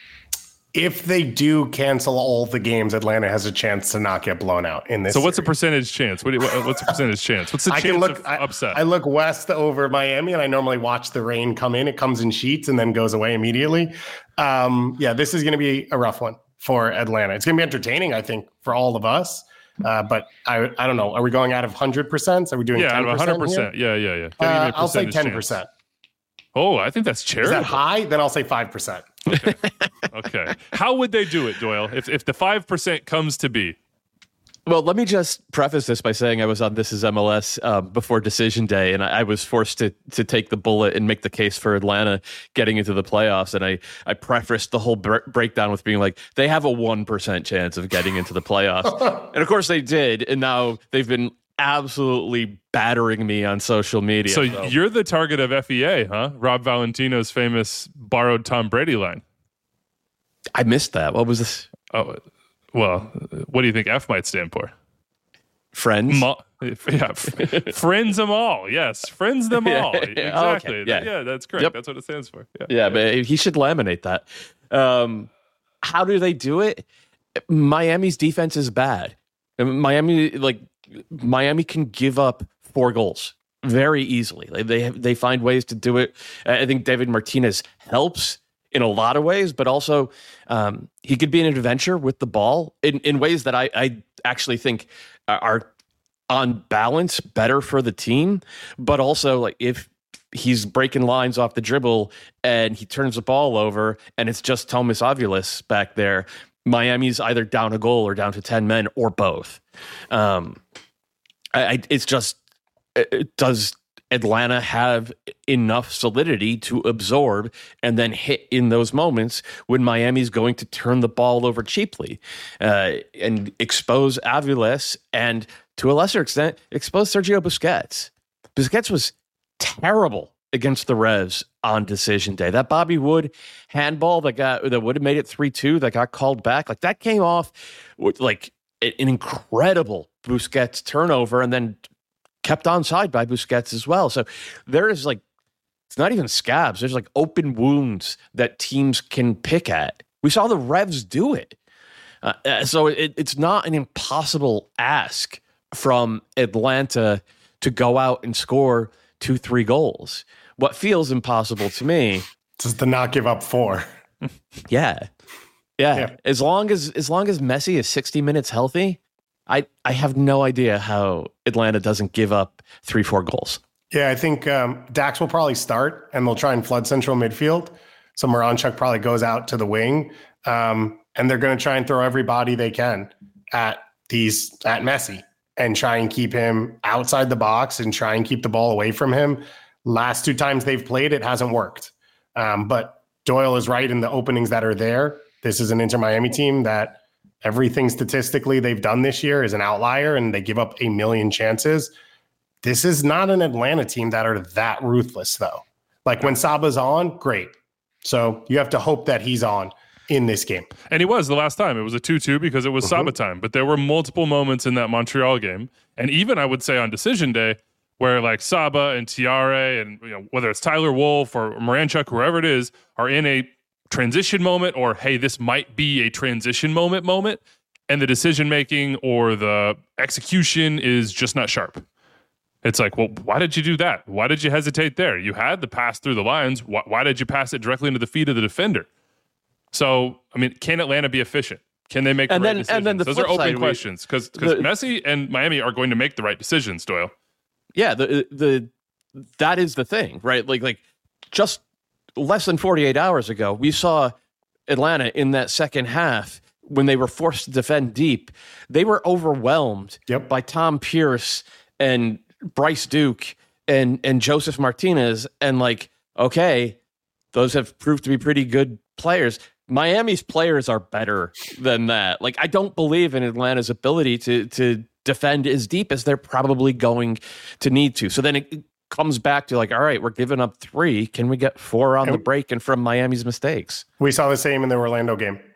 If they do cancel all the games, Atlanta has a chance to not get blown out in this. So what's series. the percentage chance? What do you, what, what's the percentage chance? What's the I chance can look, of I, upset? I look west over Miami, and I normally watch the rain come in. It comes in sheets and then goes away immediately. Um, yeah, this is going to be a rough one for Atlanta. It's going to be entertaining, I think, for all of us. Uh, but I I don't know. Are we going out of one hundred percent? Are we doing yeah, ten out of percent one hundred percent. here? Yeah, yeah, yeah. Uh, I'll say ten percent. Chance. Oh, I think that's Is charitable. that high? Then I'll say five percent. Okay. Okay. How would they do it, Doyle? If if the five percent comes to be? Well, let me just preface this by saying I was on This Is M L S uh, before decision day, and I, I was forced to to take the bullet and make the case for Atlanta getting into the playoffs. And I, I prefaced the whole bre- breakdown with being like, they have a one percent chance of getting into the playoffs. And of course they did. And now they've been absolutely battering me on social media. So, so. you're the target of F E A, huh? Rob Valentino's famous borrowed Tom Brady line. I missed that. What was this? Oh, well, what do you think F might stand for? Friends? Mo- yeah, f- friends them all. Yes, friends them all. Yeah, Exactly. okay, yeah. yeah, that's correct. Yep. That's what it stands for. Yeah, Yeah, but he should laminate that. Um, how do they do it? Miami's defense is bad. Miami, like Miami, can give up four goals very easily. Like they have, they find ways to do it. I think David Martinez helps in a lot of ways, but also um, he could be an adventure with the ball in, in ways that I, I actually think are on balance better for the team. But also, like if he's breaking lines off the dribble and he turns the ball over and it's just Thomas Aviles back there, Miami's either down a goal or down to ten men or both. Um, I, I, it's just, it, does Atlanta have enough solidity to absorb and then hit in those moments when Miami's going to turn the ball over cheaply uh, and expose Aviles and, to a lesser extent, expose Sergio Busquets? Busquets was terrible against the Revs on decision day. That Bobby Wood handball that got that would have made it three two that got called back, like that came off with like an incredible Busquets turnover and then kept onside by Busquets as well. So there is like, it's not even scabs. There's like open wounds that teams can pick at. We saw the Revs do it. Uh, so it, it's not an impossible ask from Atlanta to go out and score two, three goals. What feels impossible to me, Just to not give up four. yeah, yeah. Yeah. As long as as long as Messi is sixty minutes healthy, I I have no idea how Atlanta doesn't give up three, four goals. Yeah, I think um, Dax will probably start, and they'll try and flood central midfield. So Moranchuk probably goes out to the wing, um, and they're going to try and throw every body they can at these at Messi and try and keep him outside the box and try and keep the ball away from him. Last two times they've played, it hasn't worked. Um, but Doyle is right in the openings that are there. This is an Inter Miami team that everything statistically they've done this year is an outlier, and they give up a million chances. This is not an Atlanta team that are that ruthless, though. Like when Saba's on, great. So you have to hope that he's on in this game. And he was the last time. It was a two two because it was Mm-hmm. Saba time. But there were multiple moments in that Montreal game, and even I would say on decision day, where like Saba and Tiare and you know whether it's Tyler Wolf or Moranchuk, whoever it is, are in a transition moment or, hey, this might be a transition moment moment, and the decision making or the execution is just not sharp. It's like, well, why did you do that? Why did you hesitate there? You had the pass through the lines. Why, why did you pass it directly into the feet of the defender? So, I mean, can Atlanta be efficient? Can they make And the then- right decisions? and then the Those are flip open side, we- questions because the- Messi and Miami are going to make the right decisions, Doyle. Yeah, the the that is the thing, right? Like like just less than forty-eight hours ago, we saw Atlanta in that second half when they were forced to defend deep. They were overwhelmed Yep. by Tom Pierce and Bryce Duke and and Joseph Martinez, and like, okay, those have proved to be pretty good players. Miami's players are better than that. Like, I don't believe in Atlanta's ability to to defend as deep as they're probably going to need to. So then it comes back to like, all right, we're giving up three. Can we get four on the break and from Miami's mistakes? We saw the same in the Orlando game.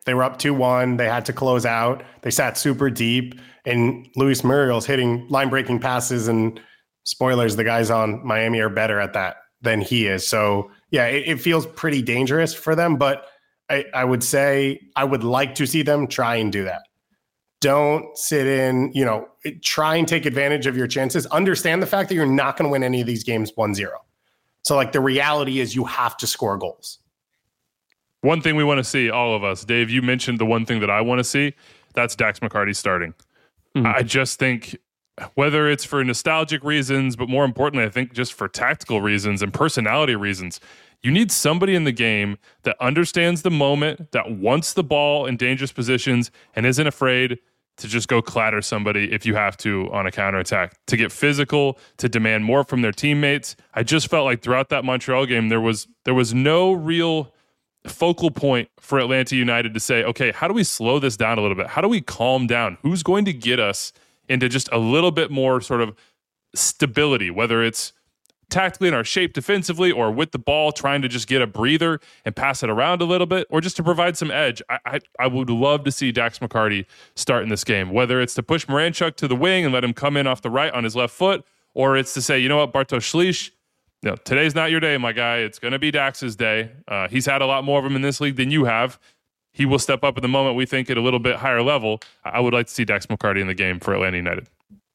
They were up two one. They had to close out. They sat super deep. And Luis Muriel's hitting line-breaking passes. And spoilers, the guys on Miami are better at that than he is. So, yeah, it, it feels pretty dangerous for them. But I, I would say I would like to see them try and do that. Don't sit in, you know, try and take advantage of your chances. Understand the fact that you're not going to win any of these games one zero. So, like, the reality is you have to score goals. One thing we want to see, all of us, Dave, you mentioned the one thing that I want to see. That's Dax McCarty starting. Mm-hmm. I just think whether it's for nostalgic reasons, but more importantly, I think just for tactical reasons and personality reasons, you need somebody in the game that understands the moment, that wants the ball in dangerous positions, and isn't afraid to just go clatter somebody if you have to on a counterattack, to get physical, to demand more from their teammates. I just felt like throughout that Montreal game, there was there was no real focal point for Atlanta United to say, okay, how do we slow this down a little bit? How do we calm down? Who's going to get us into just a little bit more sort of stability, whether it's tactically in our shape defensively or with the ball trying to just get a breather and pass it around a little bit, or just to provide some edge. I I, I would love to see Dax McCarty start in this game, whether it's to push Moranchuk to the wing and let him come in off the right on his left foot, or it's to say, you know what, Bartosz Slisz, no, today's not your day, my guy. It's going to be Dax's day. Uh, he's had a lot more of them in this league than you have. He will step up at the moment, we think, at a little bit higher level. I would like to see Dax McCarty in the game for Atlanta United.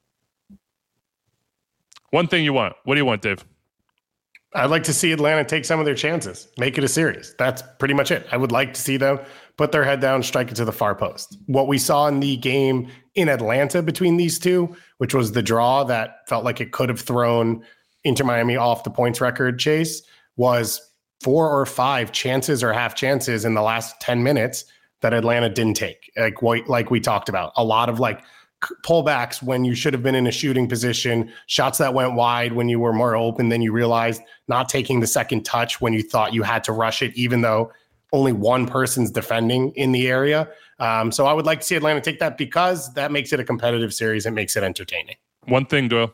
One thing you want. What do you want, Dave? I'd like to see Atlanta take some of their chances, make it a series. That's pretty much it. I would like to see them put their head down, strike it to the far post. What we saw in the game in Atlanta between these two, which was the draw that felt like it could have thrown Inter Miami off the points record chase, was four or five chances or half chances in the last ten minutes that Atlanta didn't take. Like what, like we talked about, a lot of like pullbacks when you should have been in a shooting position, shots that went wide when you were more open than you realized, not taking the second touch when you thought you had to rush it, even though only one person's defending in the area. Um, so I would like to see Atlanta take that because that makes it a competitive series. It makes it entertaining. One thing, Doyle.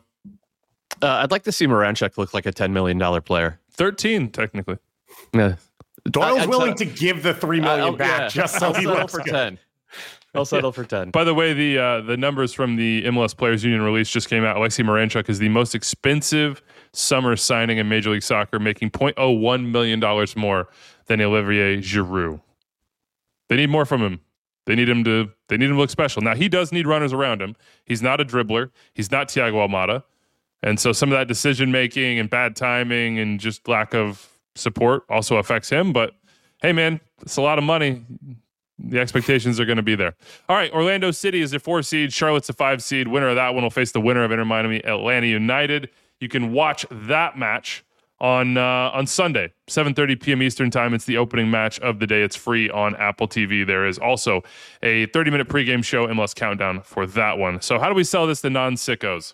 Uh, I'd like to see Moranchuk look like a ten million dollars player. thirteen, technically. Yeah. Doyle's I, willing to give the three million dollars back yeah. just so I'll he settle looks for good. ten. I'll settle for ten. By the way, the uh, the numbers from the M L S Players Union release just came out. Alexei Moranchuk is the most expensive summer signing in Major League Soccer, making zero point zero one million dollars more than Olivier Giroud. They need more from him. They need him to they need him to look special. Now, he does need runners around him. He's not a dribbler. He's not Thiago Almada. And so some of that decision-making and bad timing and just lack of support also affects him. But, hey, man, it's a lot of money. The expectations are going to be there. All right, Orlando City is a four seed. Charlotte's a five seed. Winner of that one will face the winner of Inter Miami Atlanta United. You can watch that match on uh, on Sunday, seven thirty p.m. Eastern time. It's the opening match of the day. It's free on Apple T V. There is also a thirty-minute pregame show, M L S Countdown, for that one. So how do we sell this to non-sickos?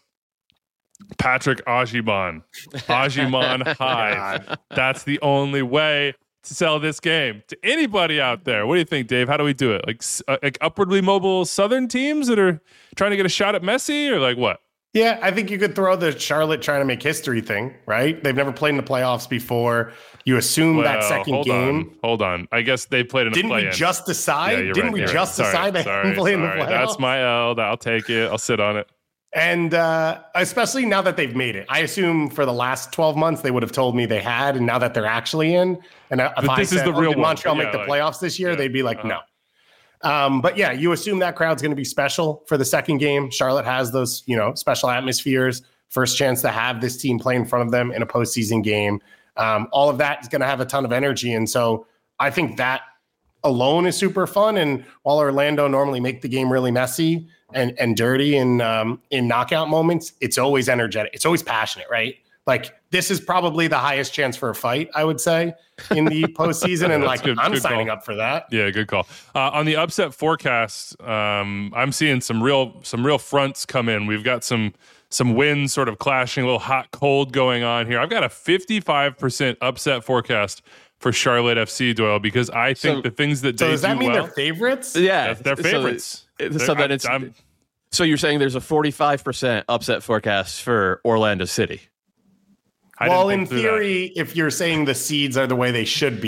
Patrick Agyemang. Agyemang Hive. That's the only way to sell this game to anybody out there. What do you think, Dave? How do we do it? Like, uh, like upwardly mobile Southern teams that are trying to get a shot at Messi, or like what? Yeah, I think you could throw the Charlotte trying to make history thing, right? They've never played in the playoffs before. You assume well, that second hold game. On, hold on. I guess they played in a Didn't play-in. we just decide? Yeah, Didn't right, we right. just Sorry, decide they sorry, didn't play in the sorry. playoffs? That's my L. I'll take it. I'll sit on it. And uh, especially now that they've made it. I assume for the last twelve months they would have told me they had, and now that they're actually in, and if but I this said, is the oh, real did Montreal one. make Yeah, the like, playoffs this year, yeah, they'd be like, uh-huh. no. Um, but yeah, you assume that crowd's going to be special for the second game. Charlotte has those, you know, special atmospheres. First chance to have this team play in front of them in a postseason game. Um, all of that is going to have a ton of energy. And so I think that alone is super fun. And while Orlando normally make the game really messy and, and dirty in, um, in knockout moments, it's always energetic. It's always passionate, right? Like, this is probably the highest chance for a fight, I would say, in the postseason. And like, good, I'm good signing call. up for that. Yeah, good call. Uh, on the upset forecast, um, I'm seeing some real some real fronts come in. We've got some some winds sort of clashing, a little hot cold going on here. I've got a fifty-five percent upset forecast for Charlotte F C, Doyle, because I think So- the things that So they does that do mean well, they're favorites? Yeah, they're so- favorites. So, They're- that I'm- it's. I'm- So you're saying there's a forty-five percent upset forecast for Orlando City? I Well, didn't in think through that. theory, if you're saying the seeds are the way they should be,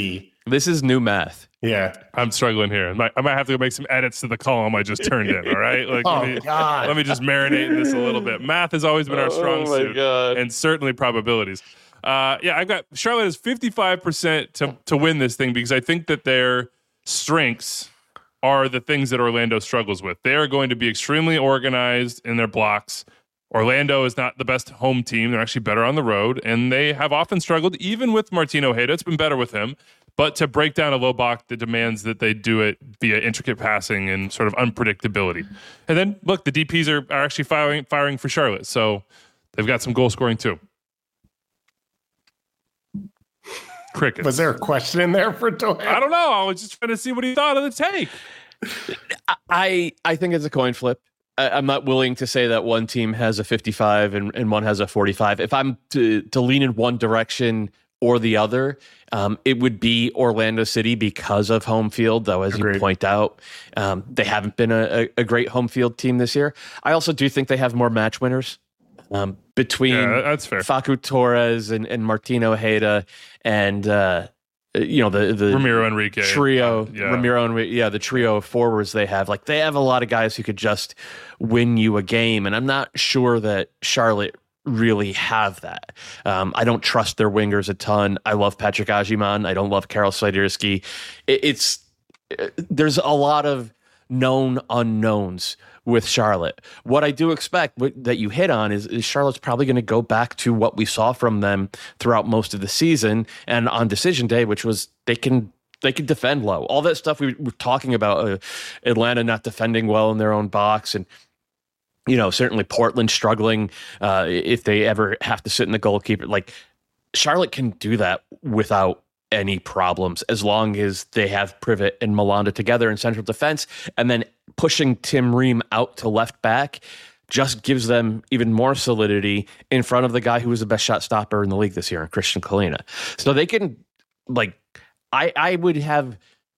This is new math. Yeah. I'm struggling here. I might, I might have to go make some edits to the column I just turned in. All right. Like, Oh, let me, God. let me just marinate in this a little bit. Math has always been our strong Oh, my suit, God. and certainly probabilities. Uh, yeah, I've got Charlotte is fifty-five percent to to win this thing because I think that their strengths are the things that Orlando struggles with. They are going to be extremely organized in their blocks. Orlando is not the best home team. They're actually better on the road, and they have often struggled, even with Martin Ojeda. It's been better with him. But to break down a low block that demands that they do it via intricate passing and sort of unpredictability. And then, look, the D Ps are, are actually firing, firing for Charlotte, so they've got some goal scoring too. Crickets. Was there a question in there for Doyle? I don't know. I was just trying to see what he thought of the take. I I think it's a coin flip. I, I'm not willing to say that one team has a fifty-five and, and one has a forty-five. If I'm to, to lean in one direction or the other, um, it would be Orlando City because of home field, though, as Agreed. you point out. Um, they haven't been a, a great home field team this year. I also do think they have more match winners. Um, between Yeah, that's fair. Facu Torres and, and Martin Ojeda and uh, you know the the Ramiro Enrique. trio, Yeah. Ramiro and yeah, the trio of forwards they have, like they have a lot of guys who could just win you a game, and I'm not sure that Charlotte really have that. Um, I don't trust their wingers a ton. I love Patrick Agiman. I don't love Karol Swiderski. It, it's it, there's a lot of known unknowns with Charlotte. What I do expect what, that you hit on is, is Charlotte's probably going to go back to what we saw from them throughout most of the season and on decision day, which was they can they can defend low. All that stuff we were talking about, uh, Atlanta not defending well in their own box, and you know certainly Portland struggling uh, if they ever have to sit in the goalkeeper. Like Charlotte can do that without any problems as long as they have Privet and Malanda together in central defense, and then pushing Tim Ream out to left back just gives them even more solidity in front of the guy who was the best shot stopper in the league this year, Christian Kalina. So they can, like, I, I would have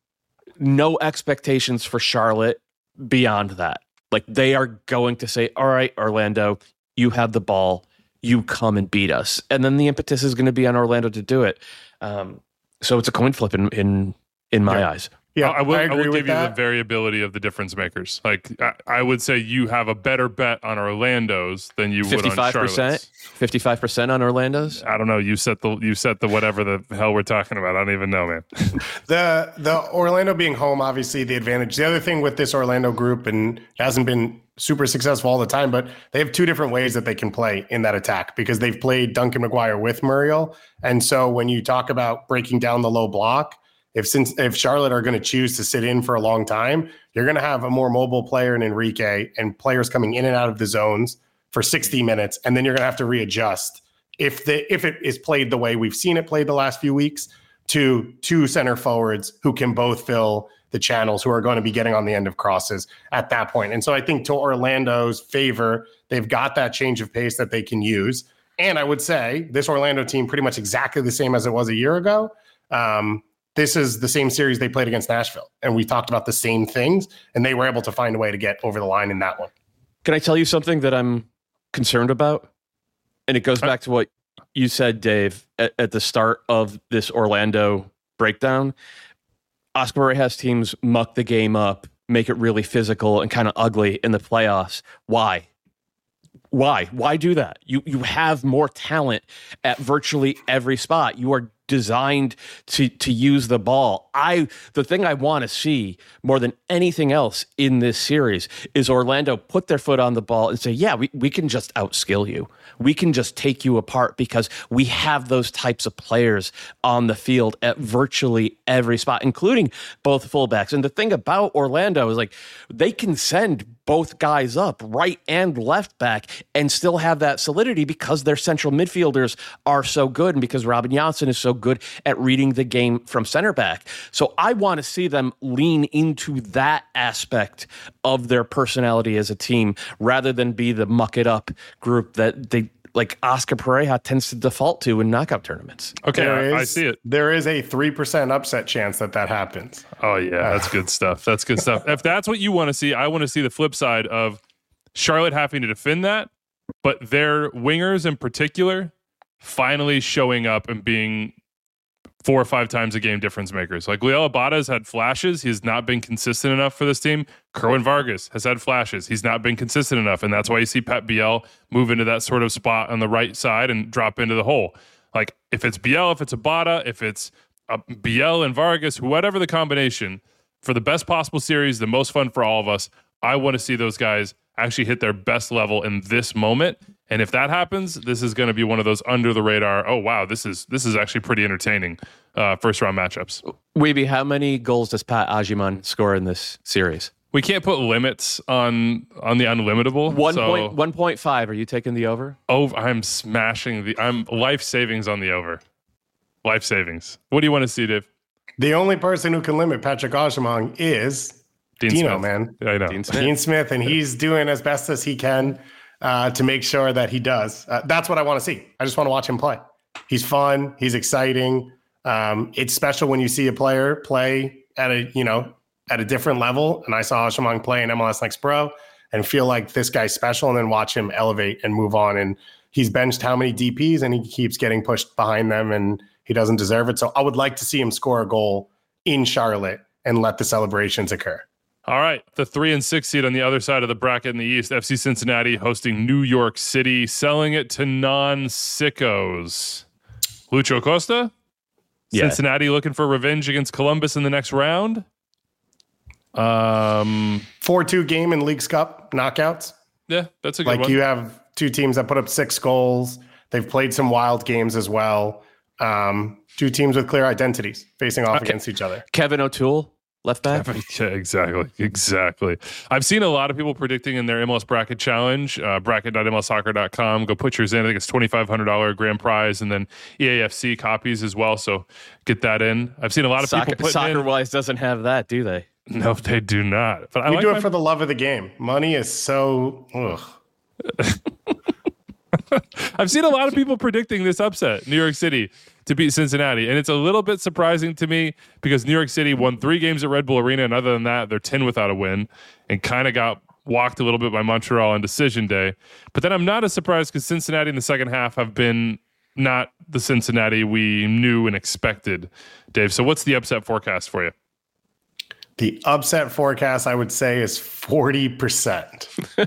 no expectations for Charlotte beyond that. Like, they are going to say, all right, Orlando, you have the ball, you come and beat us. And then the impetus is going to be on Orlando to do it. Um, So it's a coin flip in in, in my Yeah. eyes. Yeah, I, I will, I I agree will with give you that. the variability of the difference makers. Like I, I would say you have a better bet on Orlando's than you would on fifty-five percent, Charlotte's. fifty-five percent on Orlando's. I don't know. You set the you set the whatever the hell we're talking about. I don't even know, man. The the Orlando being home, obviously the advantage. The other thing with this Orlando group, and it hasn't been super successful all the time, but they have two different ways that they can play in that attack because they've played Duncan McGuire with Muriel. And so when you talk about breaking down the low block, if since if Charlotte are going to choose to sit in for a long time, you're going to have a more mobile player in Enrique and players coming in and out of the zones for sixty minutes, and then you're going to have to readjust if the if it is played the way we've seen it played the last few weeks to two center forwards who can both fill the channels, who are going to be getting on the end of crosses at that point. And so I think to Orlando's favor, they've got that change of pace that they can use. And I would say this Orlando team pretty much exactly the same as it was a year ago. Um, this is the same series they played against Nashville. And we talked about the same things, and they were able to find a way to get over the line in that one. Can I tell you something that I'm concerned about? And it goes back to what you said, Dave, at, at the start of this Orlando breakdown. Oscar Parejas teams muck the game up, make it really physical and kind of ugly in the playoffs. Why? Why? Why do that? You you have more talent at virtually every spot. You are designed to to use the ball. I the thing I want to see more than anything else in this series is Orlando put their foot on the ball and say, yeah, we, we can just outskill you. We can just take you apart because we have those types of players on the field at virtually every spot, including both fullbacks. And the thing about Orlando is like they can send both guys up, right and left back, and still have that solidity because their central midfielders are so good and because Robin Janssen is so good at reading the game from center back. So I want to see them lean into that aspect of their personality as a team rather than be the muck it up group that they like Oscar Pareja tends to default to in knockout tournaments. Okay, There I, I is- see it. There is a three percent upset chance that that happens. Oh yeah, that's good stuff. That's good stuff. If that's what you want to see, I want to see the flip side of Charlotte having to defend that, but their wingers in particular finally showing up and being four or five times a game difference makers. Like Liel Abada has had flashes. He's not been consistent enough for this team. Kerwin Vargas has had flashes. He's not been consistent enough. And that's why you see Pat Biel move into that sort of spot on the right side and drop into the hole. Like if it's Biel, if it's Abada, if it's uh, Biel and Vargas, whatever the combination, for the best possible series, the most fun for all of us, I want to see those guys actually hit their best level in this moment. And if that happens, this is going to be one of those under the radar. Oh wow, this is this is actually pretty entertaining uh, first round matchups. Weeby, how many goals does Pat Ajiman score in this series? We can't put limits on on the unlimitable. One so point one point five. Are you taking the over? Over. I'm smashing the. I'm life savings on the over. Life savings. What do you want to see, Dave? The only person who can limit Patrick Ajiman is Dean Dino, Smith. man. I know. Dean Smith. Dean Smith, and he's doing as best as he can uh, to make sure that he does. Uh, that's what I want to see. I just want to watch him play. He's fun. He's exciting. Um, it's special when you see a player play at a you know at a different level. And I saw Ajiman play in M L S Next Pro and feel like this guy's special, and then watch him elevate and move on. And he's benched how many D Ps, and he keeps getting pushed behind them, and he doesn't deserve it. So I would like to see him score a goal in Charlotte and let the celebrations occur. All right, the three and six seed on the other side of the bracket in the East, F C Cincinnati hosting New York City, selling it to non-sickos. Lucho Costa? Yeah. Cincinnati looking for revenge against Columbus in the next round? Um, four two game in Leagues Cup knockouts. Yeah, that's a good like one. You have two teams that put up six goals. They've played some wild games as well. Um, two teams with clear identities facing off Okay. against each other. Kevin O'Toole, left back. Yeah, exactly. Exactly. I've seen a lot of people predicting in their M L S Bracket Challenge, uh, bracket dot m l s soccer dot com. Go put yours in. I think it's twenty-five hundred dollars grand prize and then E A F C copies as well. So get that in. I've seen a lot of Soccer, people putting Soccer in. Wise doesn't have that, do they? No, they do not. But I We like do my- it for the love of the game. Money is so. Ugh. I've seen a lot of people predicting this upset, New York City to beat Cincinnati. And it's a little bit surprising to me because New York City won three games at Red Bull Arena. And other than that, they're ten without a win and kind of got walked a little bit by Montreal on decision day. But then I'm not as surprised because Cincinnati in the second half have been not the Cincinnati we knew and expected, Dave. So what's the upset forecast for you? The upset forecast, I would say, is forty percent.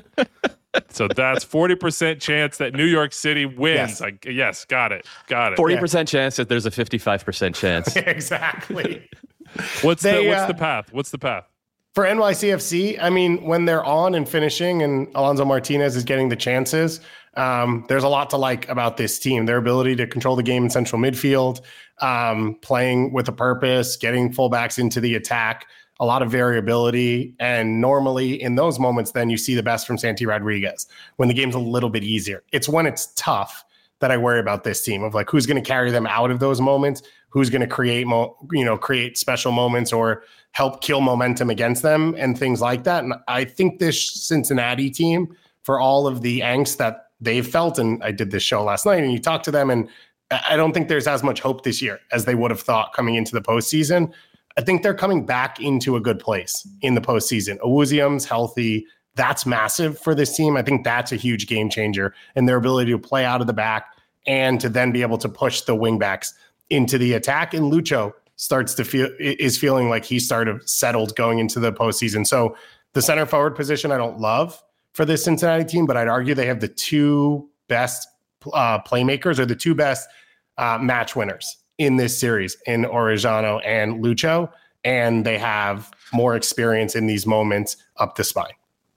So that's forty percent chance that New York City wins. Yes. Like, yes, got it. Got it. Forty percent chance that there's a fifty-five percent chance. Exactly. What's They, the what's uh, the path? What's the path? For N Y C F C, I mean, when they're on and finishing and Alonso Martinez is getting the chances, um, there's a lot to like about this team. Their ability to control the game in central midfield, um, playing with a purpose, getting fullbacks into the attack, a lot of variability. And normally in those moments, then you see the best from Santi Rodriguez when the game's a little bit easier. It's when it's tough that I worry about this team of like, who's going to carry them out of those moments? Who's going to create, mo- you know, create special moments or help kill momentum against them and things like that. And I think this Cincinnati team, for all of the angst that they've felt, and I did this show last night and you talked to them, and I don't think there's as much hope this year as they would have thought coming into the postseason. I think they're coming back into a good place in the postseason. Owuzium's healthy. That's massive for this team. I think that's a huge game changer in their ability to play out of the back and to then be able to push the wingbacks into the attack. And Lucho starts to feel is feeling like he started settled going into the postseason. So the center forward position I don't love for this Cincinnati team, but I'd argue they have the two best uh, playmakers or the two best uh, match winners in this series in Orejano and Lucho, and they have more experience in these moments up the spine.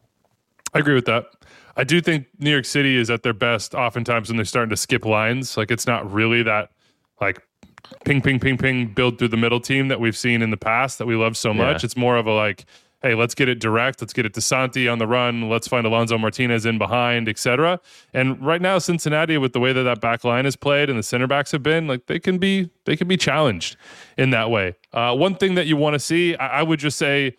I agree with that. I do think New York City is at their best oftentimes when they're starting to skip lines. Like it's not really that like ping, ping, ping, ping, build through the middle team that we've seen in the past that we love so much. Yeah. It's more of a like, hey, let's get it direct. Let's get it to Santi on the run. Let's find Alonso Martinez in behind, et cetera. And right now, Cincinnati, with the way that that back line is played and the center backs have been, like they can be, they can be challenged in that way. Uh, one thing that you want to see, I, I would just say,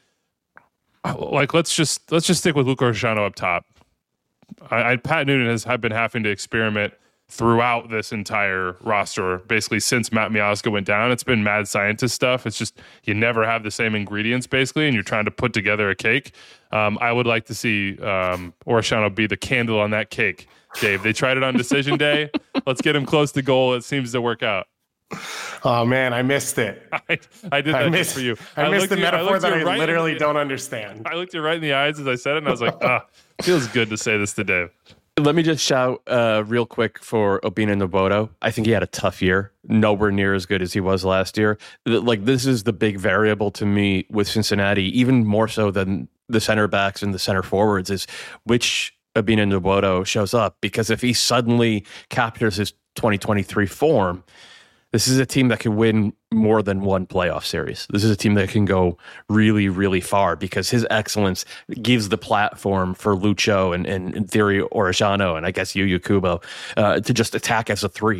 like let's just let's just stick with Luca Orejano up top. I, I Pat Noonan has have been having to experiment throughout this entire roster, basically since Matt Miazga went down. It's been mad scientist stuff. It's just you never have the same ingredients basically, and you're trying to put together a cake. Um, I would like to see um, Orejano be the candle on that cake. Dave, they tried it on decision day. Let's get him close to goal. It seems to work out. Oh man, I missed it. I, I did that I just missed, for you. I, missed looked the you- metaphor looked that you I right in literally the- don't understand. I looked you right in the eyes as I said it, and I was like, ah, feels good to say this to Dave. Let me just shout uh, real quick for Obina Nwobodo. I think he had a tough year, nowhere near as good as he was last year. Like, this is the big variable to me with Cincinnati, even more so than the center backs and the center forwards, is which Obina Nwobodo shows up. Because if he suddenly captures his twenty twenty-three form, this is a team that can win more than one playoff series. This is a team that can go really, really far because his excellence gives the platform for Lucho and, and in theory, Orejano, and I guess Yuya Kubo uh, to just attack as a three.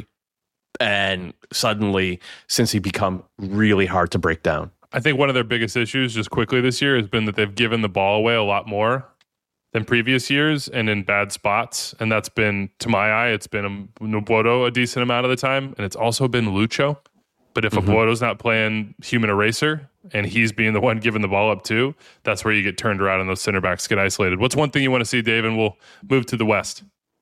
And suddenly, since he become really hard to break down. I think one of their biggest issues just quickly this year has been that they've given the ball away a lot more than previous years and in bad spots. And that's been, to my eye, it's been Nwobodo a decent amount of the time. And it's also been Lucho. But if mm-hmm. Nwobodo's not playing human eraser and he's being the one giving the ball up too, that's where you get turned around and those center backs get isolated. What's one thing you want to see, Dave? And we'll move to the West.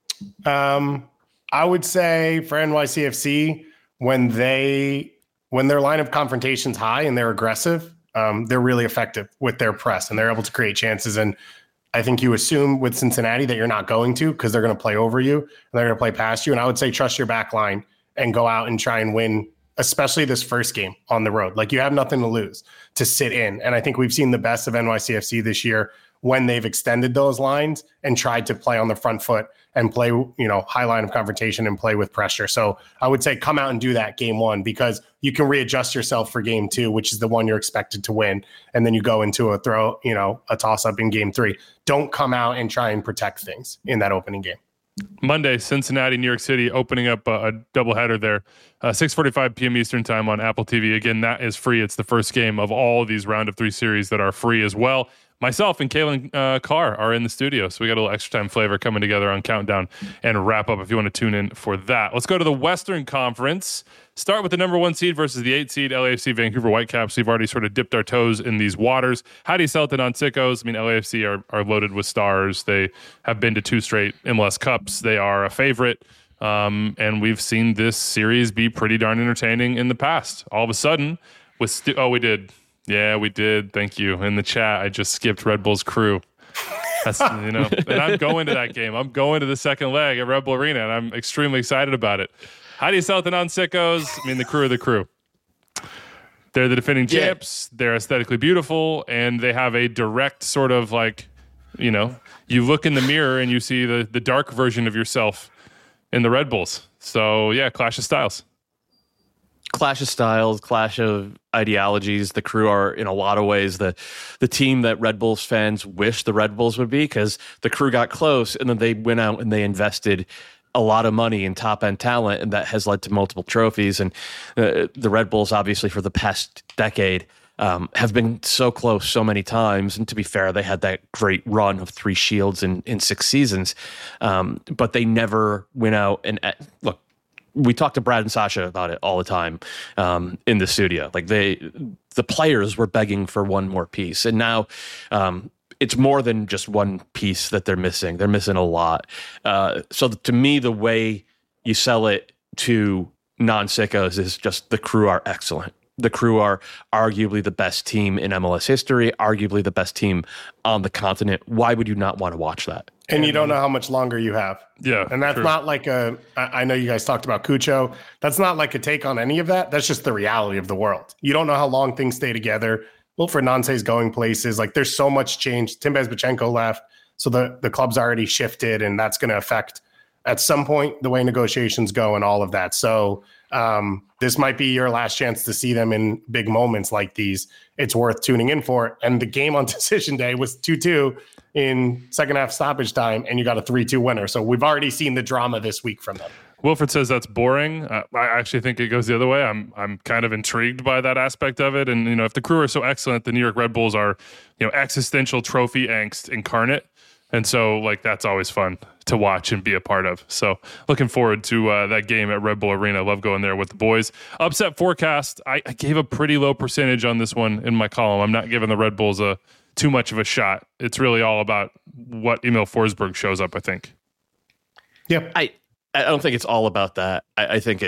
Um, I would say for N Y C F C, when they when their line of confrontation's high and they're aggressive, um, they're really effective with their press and they're able to create chances. And I think you assume with Cincinnati that you're not going to because they're going to play over you and they're going to play past you. And I would say trust your back line and go out and try and win, especially this first game on the road. Like, you have nothing to lose to sit in. And I think we've seen the best of N Y C F C this year when they've extended those lines and tried to play on the front foot and play, you know, high line of confrontation and play with pressure. So I would say come out and do that game one, because you can readjust yourself for game two, which is the one you're expected to win. And then you go into a throw, you know, a toss up in game three. Don't come out and try and protect things in that opening game. Monday, Cincinnati, New York City, opening up a, a doubleheader there, uh, six forty-five p.m. Eastern time on Apple T V. Again, that is free. It's the first game of all of these round of three series that are free as well. Myself and Kalen uh, Carr are in the studio, so we got a little extra time flavor coming together on Countdown and wrap up if you want to tune in for that. Let's go to the Western Conference. Start with the number one seed versus the eight seed, L A F C Vancouver Whitecaps. We've already sort of dipped our toes in these waters. How do you sell it on sickos? I mean, L A F C are, are loaded with stars. They have been to two straight M L S Cups. They are a favorite. Um, and we've seen this series be pretty darn entertaining in the past. All of a sudden, with st- oh, we did. Yeah, we did. Thank you. In the chat, I just skipped Red Bull's crew. That's, you know, and I'm going to that game. I'm going to the second leg at Red Bull Arena, and I'm extremely excited about it. How do you sell it to non-sickos? I mean, the crew are the crew. They're the defending Yeah. champs. They're aesthetically beautiful, and they have a direct sort of like, you know, you look in the mirror and you see the the dark version of yourself in the Red Bulls. So, yeah, clash of styles. Clash of styles, clash of ideologies. The crew are, in a lot of ways, the the team that Red Bulls fans wish the Red Bulls would be, because the crew got close and then they went out and they invested a lot of money in top end talent, and that has led to multiple trophies. And uh, the Red Bulls, obviously, for the past decade, um, have been so close so many times. And to be fair, they had that great run of three shields in, in six seasons, um, but they never went out and uh, look. We talk to Brad and Sasha about it all the time um, in the studio. Like they, the players were begging for one more piece, and now um, it's more than just one piece that they're missing. They're missing a lot. Uh, so to me, the way you sell it to non-sickos is just the crew are excellent. The crew are arguably the best team in M L S history, arguably the best team on the continent. Why would you not want to watch that? And you don't know how much longer you have. Yeah. And that's true. not like a, I I know you guys talked about Cucho. That's not like a take on any of that. That's just the reality of the world. You don't know how long things stay together. Wilfred Nance's going places. Like, there's so much change. Tim Bezbachenko left. So the, the club's already shifted, and that's going to affect at some point the way negotiations go and all of that. So um, this might be your last chance to see them in big moments like these. It's worth tuning in for. And the game on decision day was two two in second half stoppage time, and you got a three two winner. So we've already seen the drama this week from them. Wilfred says that's boring. Uh, I actually think it goes the other way. I'm I'm kind of intrigued by that aspect of it. And, you know, if the crew are so excellent, the New York Red Bulls are, you know, existential trophy angst incarnate. And so, like, that's always fun to watch and be a part of. So looking forward to uh, that game at Red Bull Arena. I love going there with the boys. Upset forecast. I, I gave a pretty low percentage on this one in my column. I'm not giving the Red Bulls a too much of a shot. It's really all about what Emil Forsberg shows up, I think. Yep. I, I don't think it's all about that. I, I think it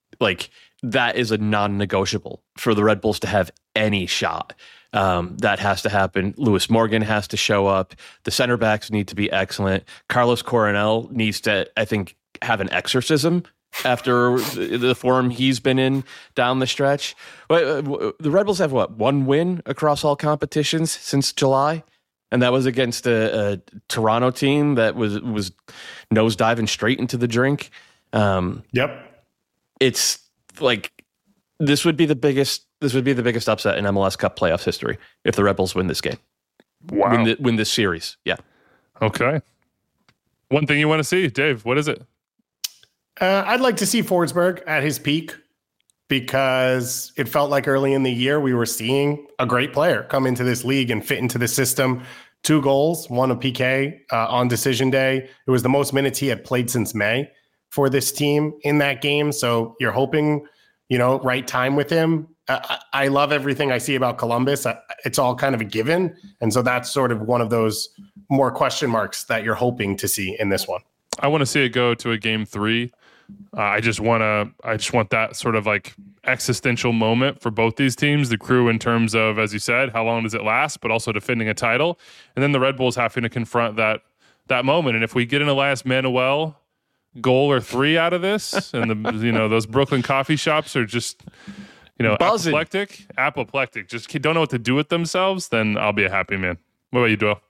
like that is a non-negotiable for the Red Bulls to have any shot. Um, that has to happen. Lewis Morgan has to show up. The center backs need to be excellent. Carlos Coronel needs to, I think, have an exorcism after the form he's been in down the stretch. The Red Bulls have what, one win across all competitions since July, and that was against a, a Toronto team that was was nosediving straight into the drink. Um, yep, it's like this would be the biggest. This would be the biggest upset in M L S Cup playoffs history if the Red Bulls win this game. Wow, win, the, win this series. Yeah. Okay. One thing you want to see, Dave? What is it? Uh, I'd like to see Forsberg at his peak because it felt like early in the year we were seeing a great player come into this league and fit into the system. Two goals, one a P K uh, on decision day. It was the most minutes he had played since May for this team in that game. So you're hoping, you know, right time with him. Uh, I, I love everything I see about Columbus. Uh, it's all kind of a given. And so that's sort of one of those more question marks that you're hoping to see in this one. I want to see it go to a game three. Uh, I just want to. I just want that sort of like existential moment for both these teams. The Crew, in terms of, as you said, how long does it last, but also defending a title, and then the Red Bulls having to confront that that moment. And if we get an Elias Manuel goal or three out of this, and the you know those Brooklyn coffee shops are just you know Buzzing. apoplectic, apoplectic, just don't know what to do with themselves, then I'll be a happy man. What about you, Doyle?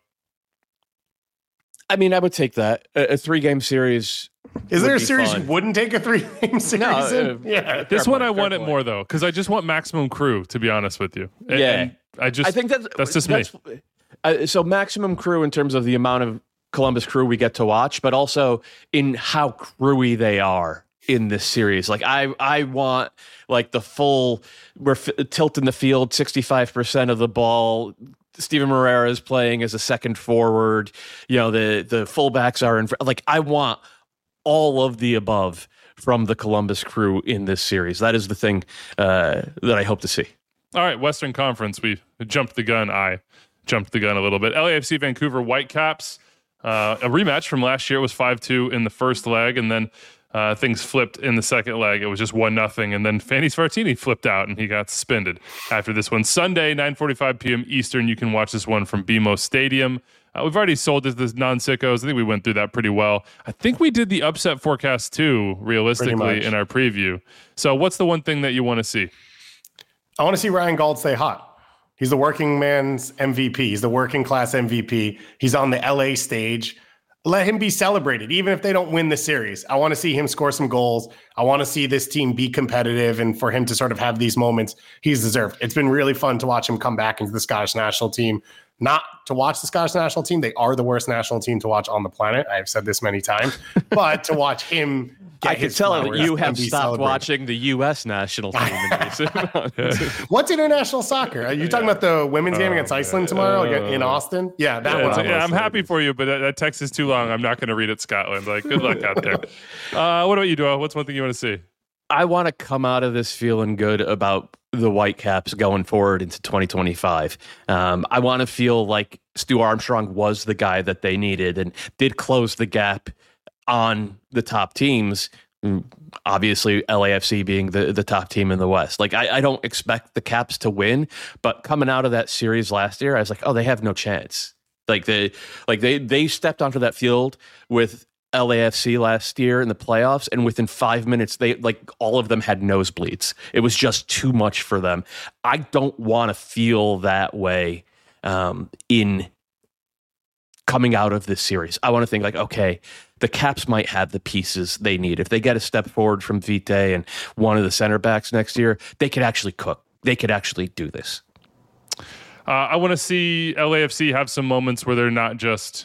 I mean, I would take that. A, a three-game series. Is there a be series fun. you wouldn't take a three-game series No, in? uh, yeah. This Fair one point, I fair want it point. more though, because I just want maximum Crew. To be honest with you, And- Yeah. and I just I think that's that's just that's, me. Uh, so maximum crew in terms of the amount of Columbus Crew we get to watch, but also in how crewy they are in this series. Like I, I want like the full. We're f- tilting the field sixty-five percent of the ball. Steven Moreira is playing as a second forward. You know, the the fullbacks are in. Like I want all of the above from the Columbus Crew in this series. That is the thing uh, that I hope to see. All right, Western Conference. We jumped the gun. I jumped the gun a little bit. L A F C Vancouver Whitecaps. Uh, a rematch from last year. It was five two in the first leg, and then uh, things flipped in the second leg. It was just one nothing, and then Fanny Svartini flipped out, and he got suspended after this one. Sunday, nine forty-five p.m. Eastern. You can watch this one from B M O Stadium. Uh, we've already sold it to the non-sickos. I think we went through that pretty well. I think we did the upset forecast too, realistically, in our preview. So what's the one thing that you want to see? I want to see Ryan Gauld stay hot. He's the working man's M V P. He's the working class M V P. He's on the L A stage. Let him be celebrated, even if they don't win the series. I want to see him score some goals. I want to see this team be competitive and for him to sort of have these moments he's deserved. It's been really fun to watch him come back into the Scottish national team. Not to watch the Scottish national team. They are the worst national team to watch on the planet. I have said this many times. But to watch him get I can his tell that flowers you and have be stopped celebrated. watching the U S national team in recent. What's international soccer? Are you talking about the women's game against Iceland tomorrow uh, in Austin? Yeah, that Yeah, one. it's- yeah, I'm almost. happy for you, but that, that text is too long. I'm not going to read it, Scotland. Like, good luck out there. Uh, what about you, Doyle? What's one thing you want to see? I want to come out of this feeling good about the Whitecaps going forward into twenty twenty-five. Um, I want to feel like Stu Armstrong was the guy that they needed and did close the gap on the top teams. Obviously, L A F C being the, the top team in the West. Like, I, I don't expect the Caps to win, but coming out of that series last year, I was like, oh, they have no chance. Like they, like they, they stepped onto that field with L A F C last year in the playoffs, and within five minutes, they like all of them had nosebleeds. It was just too much for them. I don't want to feel that way um, in coming out of this series. I want to think like, okay, the Caps might have the pieces they need. If they get a step forward from Vite and one of the center backs next year, they could actually cook. They could actually do this. Uh, I want to see L A F C have some moments where they're not just,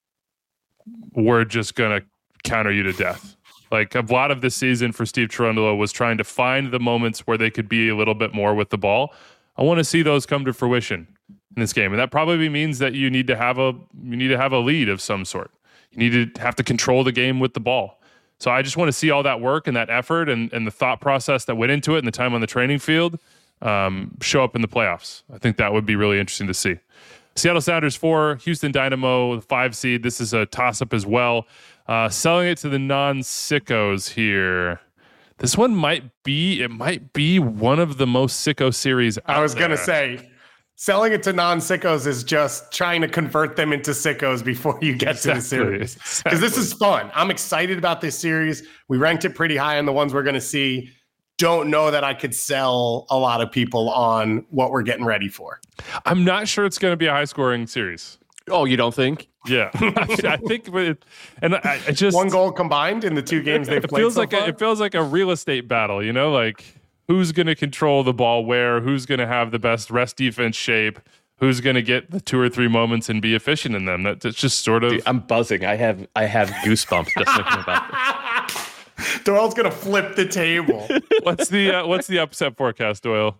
we're just going to counter you to death. Like a lot of this season for Steve Cherundolo was trying to find the moments where they could be a little bit more with the ball. I want to see those come to fruition in this game. And that probably means that you need to have a, you need to have a lead of some sort. You need to have to control the game with the ball. So I just want to see all that work and that effort and, and the thought process that went into it and the time on the training field um, show up in the playoffs. I think that would be really interesting to see. Seattle Sounders four, Houston Dynamo, the five seed. This is a toss-up as well. Uh, selling it to the non-sickos here. This one might be, it might be one of the most sicko series out I was going to there. say, selling it to non-sickos is just trying to convert them into sickos before you get Exactly, to the series. Because exactly. this is fun. I'm excited about this series. We ranked it pretty high on the ones we're going to see. Don't know that I could sell a lot of people on what we're getting ready for. I'm not sure it's going to be a high scoring series. Oh, you don't think? Yeah. I, I think, with, and I, I just, One goal combined in the two games they've it played feels so like far. a, it feels like a real estate battle, you know, like who's going to control the ball where, who's going to have the best rest defense shape, who's going to get the two or three moments and be efficient in them. That, that's just sort of. Dude, I'm buzzing. I have I have goosebumps just thinking about this. Doyle's going to flip the table. what's the uh, what's the upset forecast, Doyle?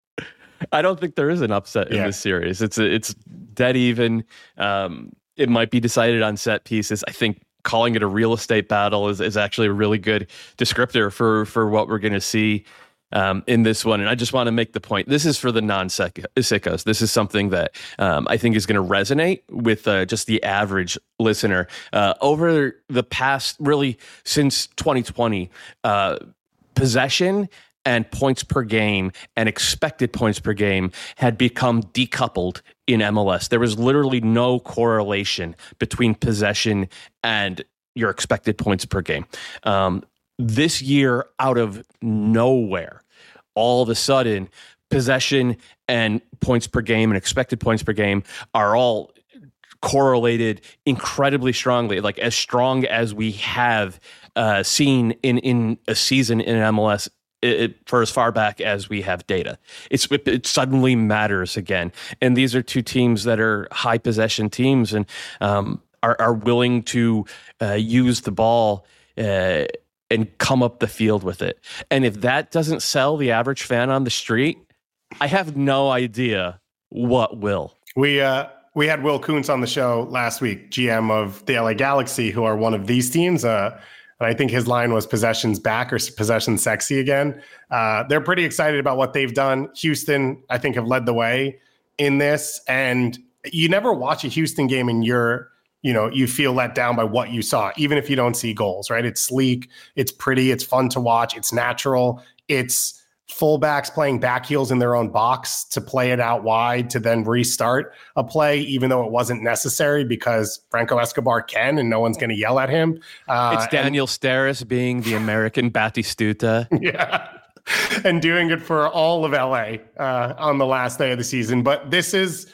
I don't think there is an upset in Yeah. this series. It's a, it's dead even. Um, it might be decided on set pieces. I think calling it a real estate battle is, is actually a really good descriptor for for what we're going to see um, in this one. And I just want to make the point. This is for the non-sickos. This is something that um, I think is going to resonate with uh, just the average listener. Uh, over the past, really, since twenty twenty, uh, possession and points per game and expected points per game had become decoupled in M L S. There was literally no correlation between possession and your expected points per game. Um, this year, out of nowhere, all of a sudden, possession and points per game and expected points per game are all correlated incredibly strongly, like as strong as we have uh, seen in, in a season in M L S it, it, for as far back as we have data. It's it, it suddenly matters again. And these are two teams that are high possession teams and um, are, are willing to uh, use the ball uh, and come up the field with it. And if that doesn't sell the average fan on the street, I have no idea what will. We uh, we had Will Kuntz on the show last week, G M of the L A Galaxy, who are one of these teams. Uh, and I think his line was possessions back or possession sexy again. Uh, they're pretty excited about what they've done. Houston, I think, have led the way in this. And you never watch a Houston game and you're, you know, you feel let down by what you saw, even if you don't see goals, right? It's sleek, it's pretty, it's fun to watch, it's natural, it's fullbacks playing back heels in their own box to play it out wide to then restart a play, even though it wasn't necessary because Franco Escobar can and no one's going to yell at him. Uh, It's Daniel Steres being the American Batistuta. and, yeah, and doing it for all of L A uh, on the last day of the season. But this is,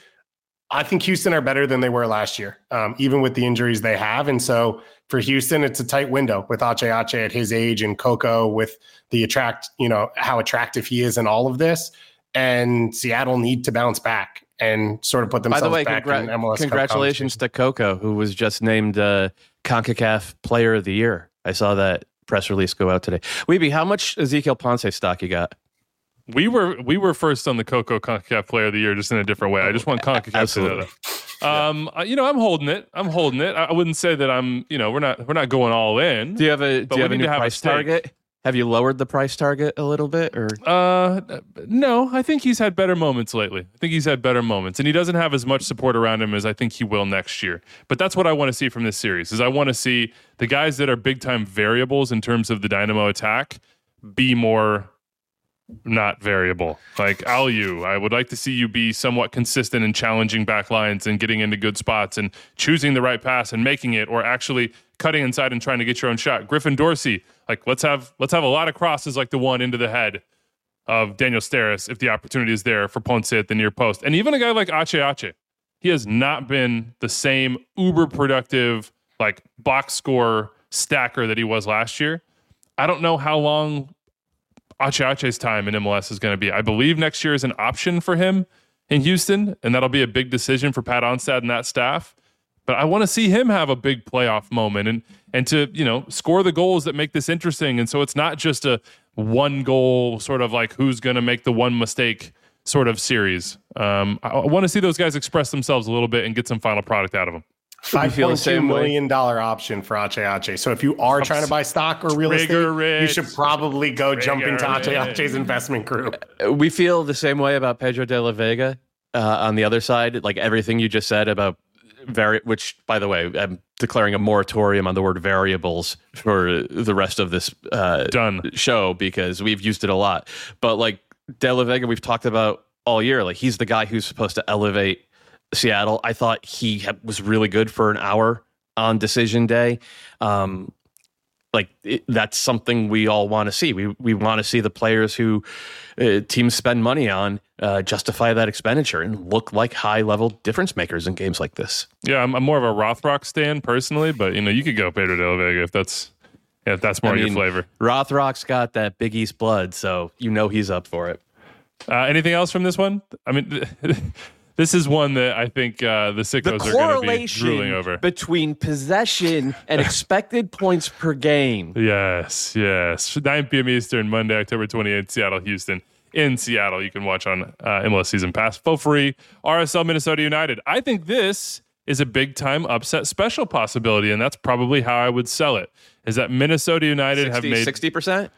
I think Houston are better than they were last year, um, even with the injuries they have. And so for Houston, it's a tight window with Ache Ache at his age and Coco with the attract, you know, how attractive he is in all of this. And Seattle need to bounce back and sort of put By themselves the way, back congra- in M L S Cup congratulations conversation. to Coco, who was just named uh, CONCACAF Player of the Year. I saw that press release go out today. Weeby, how much Ezekiel Ponce stock you got? We were we were first on the Coco CONCACAF Player of the Year, just in a different way. I just want CONCACAF to know Absolutely. that. Um, uh, you know, I'm holding it. I'm holding it. I I wouldn't say that I'm. You know, we're not we're not going all in. Do you have a But Do you we have a need new to have a price stake. target? Have you lowered the price target a little bit, or Uh, no, I think he's had better moments lately. I think he's had better moments, and he doesn't have as much support around him as I think he will next year. But that's what I want to see from this series. Is I want to see the guys that are big time variables in terms of the Dynamo attack be more not variable. Like Aliu, I would like to see you be somewhat consistent in challenging back lines and getting into good spots and choosing the right pass and making it, or actually cutting inside and trying to get your own shot. Griffin Dorsey, like let's have let's have a lot of crosses like the one into the head of Daniel Steres if the opportunity is there for Ponce at the near post. And even a guy like Ache Ache, he has not been the same uber productive like box score stacker that he was last year. I don't know how long Ache Ache's time in M L S is going to be. I believe next year is an option for him in Houston, and that'll be a big decision for Pat Onstad and that staff. But I want to see him have a big playoff moment and and to, you know, score the goals that make this interesting. And so it's not just a one goal sort of like who's going to make the one mistake sort of series. Um, I, I want to see those guys express themselves a little bit and get some final product out of them. five feel the point two same way? million dollar option for Ache Ache. So if you are trying to buy stock or real Trigger estate, you rich. should probably go jump into Ache Trigger Ache's investment group. we feel the same way about Pedro de la Vega uh, on the other side? Like everything you just said about vari- which, by the way, I'm declaring a moratorium on the word variables for the rest of this uh, Done. show because we've used it a lot. But like De La Vega, we've talked about all year. Like he's the guy who's supposed to elevate Seattle. I thought he ha- was really good for an hour on decision day. Um, like it, that's something we all want to see. We we want to see the players who uh, teams spend money on uh, justify that expenditure and look like high level difference makers in games like this. Yeah, I'm, I'm more of a Rothrock stan personally, but you know, you could go Pedro De La Vega if that's yeah, if that's more I mean, your flavor. Rothrock's got that Big East blood, so you know he's up for it. Uh, anything else from this one? I mean, this is one that I think uh, the sickos The are going to be correlation drooling over. between possession and expected points per game. Yes, yes. nine p.m. Eastern, Monday, October twenty-eighth, Seattle, Houston. In Seattle, you can watch on uh, M L S Season Pass for free. R S L Minnesota United. I think this is a big-time upset special possibility, and that's probably how I would sell it, is that Minnesota United sixty, have made... sixty percent?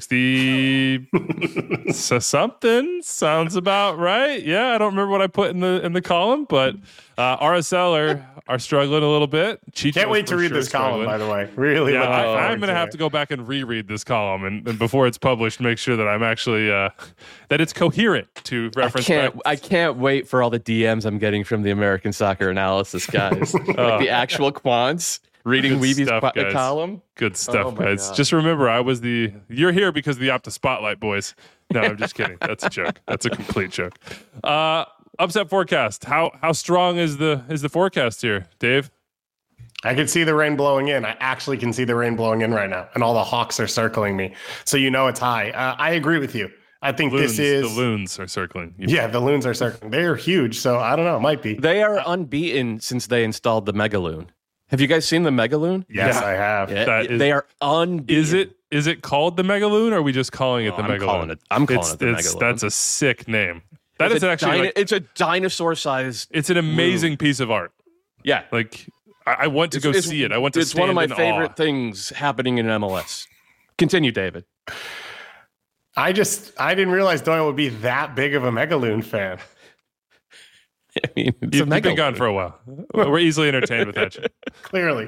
sixty so something sounds about right. Yeah, I don't remember what I put in the in the column, but uh, R S L are, are struggling a little bit. Chicho's Can't wait to for read sure this column, struggling. by the way. Really Yeah, looking I, forward I'm going to have it. to go back and reread this column, and, and before it's published, make sure that I'm actually uh, that it's coherent to I reference. can't. back. I can't wait for all the D Ms I'm getting from the American Soccer Analysis guys, like the actual quants reading Good Weeby's stuff, qu- guys. column. Good stuff, Oh my guys. God. Just remember, I was the. You're here because of the Opta Spotlight, boys. No, I'm just kidding. That's a joke. That's a complete joke. Uh, upset forecast. How how strong is the is the forecast here, Dave? I can see the rain blowing in. I actually can see the rain blowing in right now, and all the hawks are circling me. So you know it's high. Uh, I agree with you. I think Loons, this is the loons are circling. You- yeah. The loons are circling. They are huge. So I don't know. It might be. They are unbeaten since they installed the Megaloon. Have you guys seen the Megaloon? Yes, Yeah. I have. Yeah, That is- they are unbeaten. Is it is it called the Megaloon, or are we just calling it No, the I'm Megaloon? calling it- I'm calling It's- it the it's- Megaloon. That's a sick name. That It's is a actually dino- like, it's a dinosaur-sized. it's an amazing piece of art. Yeah, Like I, I want to go It's- see it. I want to. It's one of stand my in favorite awe. things happening in M L S. Continue, David. I just I didn't realize Doyle would be that big of a Megaloon fan. I mean, it's You, a you've been Megaloon. gone for a while. We're easily entertained with that. shit. Clearly.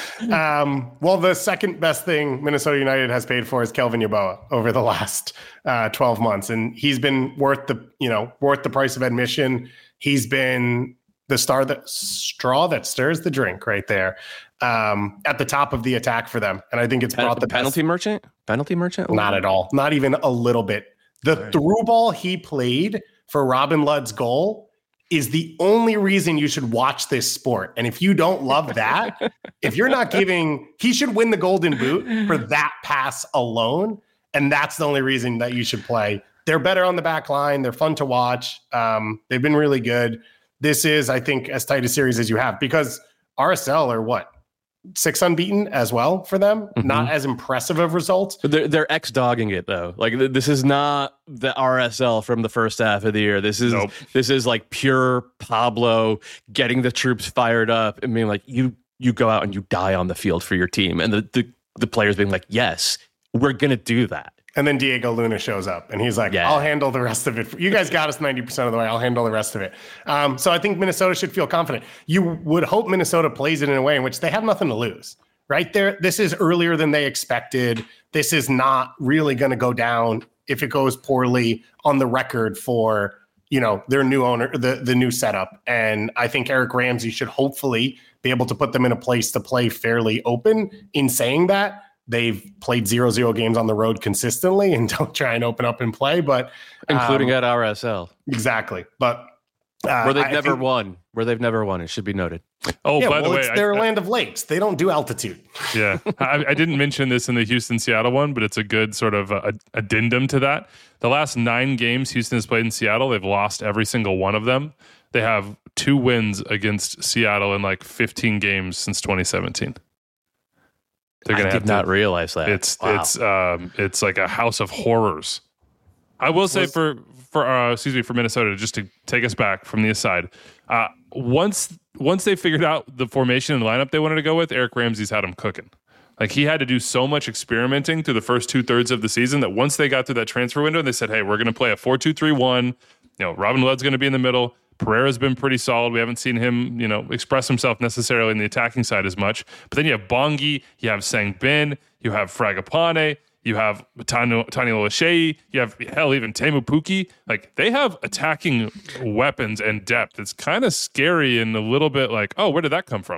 Um, well, the second best thing Minnesota United has paid for is Kelvin Yeboah over the last uh, twelve months. And he's been worth the, you know, worth the price of admission. He's been the star that straw that stirs the drink right there um, at the top of the attack for them. And I think it's Pen- brought the penalty best- merchant. Penalty merchant. Not at all. Not even a little bit. The through ball he played for Robin Ludd's goal is the only reason you should watch this sport. And if you don't love that, if you're not giving, he should win the Golden Boot for that pass alone. And that's the only reason that you should play. They're better on the back line. They're fun to watch. Um, they've been really good. This is, I think, as tight a series as you have because R S L are what? Six unbeaten as well for them. Mhm. Not as impressive of results. They're, they're ex-dogging it though. Like th- this is not the R S L from the first half of the year. This is Nope. this is like pure Pablo getting the troops fired up and being like, you you go out and you die on the field for your team, and the the, the players being like, yes, we're gonna do that. And then Diego Luna shows up and he's like, Yeah. I'll handle the rest of it. You guys got us ninety percent of the way. I'll handle the rest of it. Um, so I think Minnesota should feel confident. You would hope Minnesota plays it in a way in which they have nothing to lose, right? There, this is earlier than they expected. This is not really going to go down if it goes poorly on the record for, you know, their new owner, the, the new setup. And I think Eric Ramsey should hopefully be able to put them in a place to play fairly open. In saying that, they've played zero zero games on the road consistently and don't try and open up and play, but Including um, at R S L, exactly. But uh, where they've I never think- won. Where they've never won. It should be noted. Oh, Yeah, by well, the way, it's I- their I- land of lakes. They don't do altitude. Yeah, I, I didn't mention this in the Houston Seattle one, but it's a good sort of uh addendum to that. The last nine games Houston has played in Seattle, they've lost every single one of them. They have two wins against Seattle in like fifteen games since twenty seventeen. They're I gonna did have not to, realize that. It's Wow. it's um it's like a house of horrors. I will say Was- for for uh, excuse me for Minnesota, just to take us back from the aside. Uh, once once they figured out the formation and lineup they wanted to go with, Eric Ramsey's had them cooking. Like he had to do so much experimenting through the first two thirds of the season that once they got through that transfer window, they said, "Hey, we're going to play a four two three one. You know, Robin Ludd's going to be in the middle. Pereira's been pretty solid. We haven't seen him, you know, express himself necessarily in the attacking side as much. But then you have Bongi, you have Sang Bin, you have Fragapane, you have Tani Oluwaseyi, you have, hell, even Temu Pukki. Like, they have attacking weapons and depth. It's kind of scary and a little bit like, oh, where did that come from?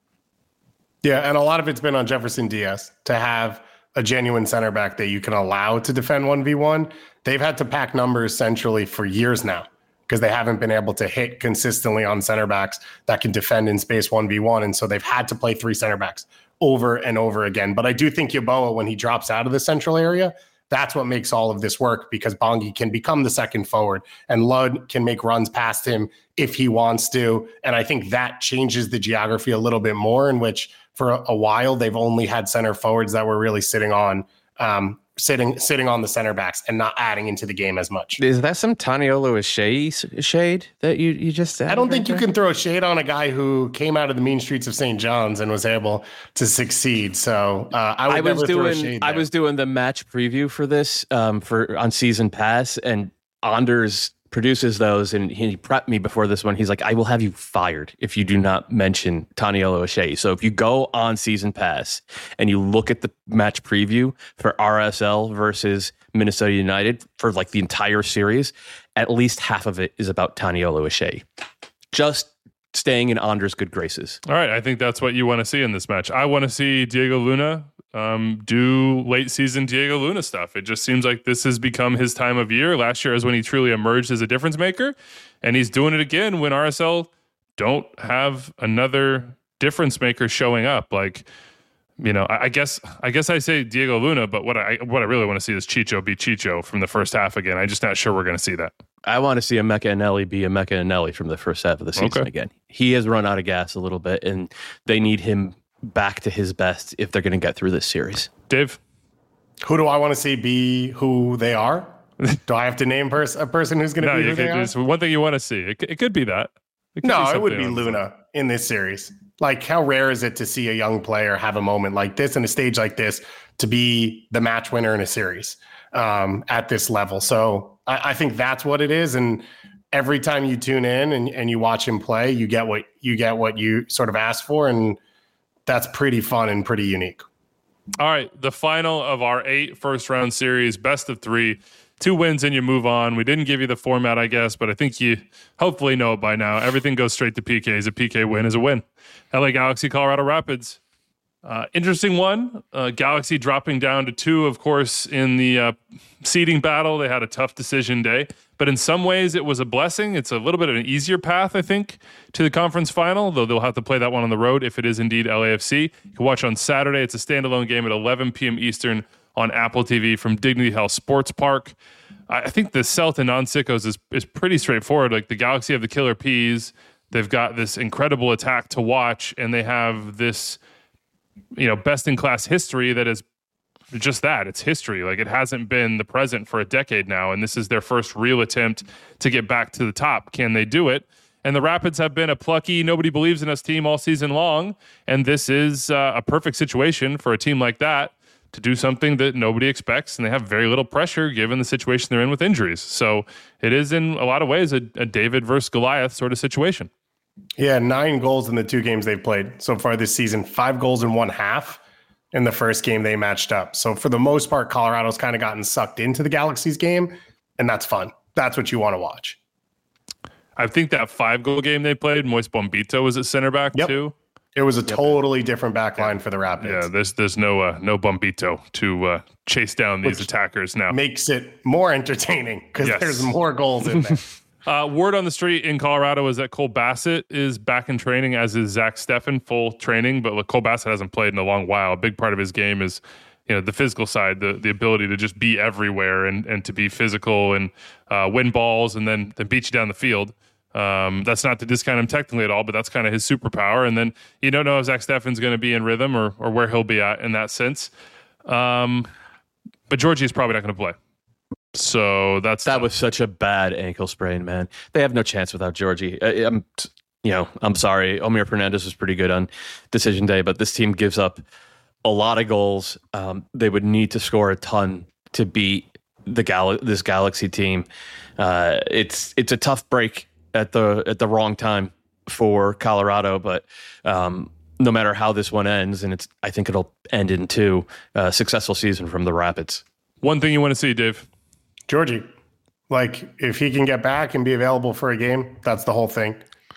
Yeah, and a lot of it's been on Jefferson Diaz to have a genuine center back that you can allow to defend one v one. They've had to pack numbers centrally for years now because they haven't been able to hit consistently on center backs that can defend in space one v one. And so they've had to play three center backs over and over again. But I do think Yeboah, when he drops out of the central area, that's what makes all of this work, because Bongi can become the second forward and Lod can make runs past him if he wants to. And I think that changes the geography a little bit more, in which for a, a while they've only had center forwards that were really sitting on um, sitting sitting on the center backs and not adding into the game as much. Is that some Tani Oluwaseyi shade that you, you just I don't right think there? You can throw shade on a guy who came out of the mean streets of Saint John's and was able to succeed. So uh, I would I was never doing, throw shade I there. was doing the match preview for this um, for on Season Pass, and Anders produces those, and he prepped me before this one. He's like, I will have you fired if you do not mention Tani Oluwaseyi. So if you go on Season Pass and you look at the match preview for R S L versus Minnesota United for like the entire series, at least half of it is about Tani Oluwaseyi. Just staying in Anders' good graces. All right, I think that's what you want to see in this match. I want to see Diego Luna um, do late season Diego Luna stuff. It just seems like this has become his time of year. Last year is when he truly emerged as a difference maker, and he's doing it again when R S L don't have another difference maker showing up. Like, you know, I, I guess I guess I say Diego Luna, but what I what I really want to see is Chicho be Chicho from the first half again. I'm just not sure we're going to see that. I want to see Emeka Eneli be Emeka Eneli from the first half of the season okay. again. He has run out of gas a little bit, and they need him back to his best if they're going to get through this series. Dave? Who do I want to see be who they are? Do I have to name pers- a person who's going to no, be who you they could, are? It's one thing you want to see. It, it could be that. It could no, be it would be else. Luna in this series. Like, how rare is it to see a young player have a moment like this and a stage like this to be the match winner in a series um, at this level? So I, I think that's what it is. And every time you tune in and, and you watch him play, you get what you get what you sort of asked for. And that's pretty fun and pretty unique. All right, the final of our eight first round series, best of three. Two wins and you move on. We didn't give you the format, I guess, but I think you hopefully know it by now. Everything goes straight to P Ks. A P K win is a win. L A Galaxy, Colorado Rapids. Uh, interesting one. Uh, Galaxy dropping down to two, of course, in the uh, seeding battle. They had a tough decision day, but in some ways it was a blessing. It's a little bit of an easier path, I think, to the conference final, though they'll have to play that one on the road if it is indeed L A F C. You can watch on Saturday. It's a standalone game at eleven p.m. Eastern on Apple T V from Dignity Health Sports Park. I think the sell to non-sickos is, is pretty straightforward. Like, the Galaxy have the killer Ps. They've got this incredible attack to watch, and they have this, you know, best-in-class history that is just that. It's history. Like, it hasn't been the present for a decade now, and this is their first real attempt to get back to the top. Can they do it? And the Rapids have been a plucky, nobody believes in us team all season long, and this is uh, a perfect situation for a team like that to do something that nobody expects, and they have very little pressure given the situation they're in with injuries. So it is, in a lot of ways, a, a David versus Goliath sort of situation. Yeah, nine goals in the two games they've played so far this season, five goals in one half in the first game they matched up. So for the most part, Colorado's kind of gotten sucked into the Galaxy's game, and that's fun. That's what you want to watch. I think that five-goal game they played, Moise Bombito was at center back yep. too. It was a totally different back line for the Rapids. Yeah, there's there's no uh, no Bombito to uh, chase down these Which attackers now. Makes it more entertaining because Yes. there's more goals in there. Uh, word on the street in Colorado is that Cole Bassett is back in training, as is Zach Steffen, full training. But look, Cole Bassett hasn't played in a long while. A big part of his game is, you know, the physical side, the the ability to just be everywhere and and to be physical and uh, win balls and then then beat you down the field. Um, that's not to discount him technically at all, but that's kind of his superpower. And then you don't know if Zach Steffen's going to be in rhythm or or where he'll be at in that sense. Um, but Georgie is probably not going to play. So that's that tough. was such a bad ankle sprain, man. They have no chance without Georgie. I, I'm, you know, I'm sorry. Omir Fernandez was pretty good on decision day, but this team gives up a lot of goals. Um, they would need to score a ton to beat the Gal- this Galaxy team. Uh, it's it's a tough break at the at the wrong time for Colorado. But um, no matter how this one ends, and it's I think it'll end in two, uh, successful season from the Rapids. One thing you want to see, Dave? Georgie, like if he can get back and be available for a game, that's the whole thing.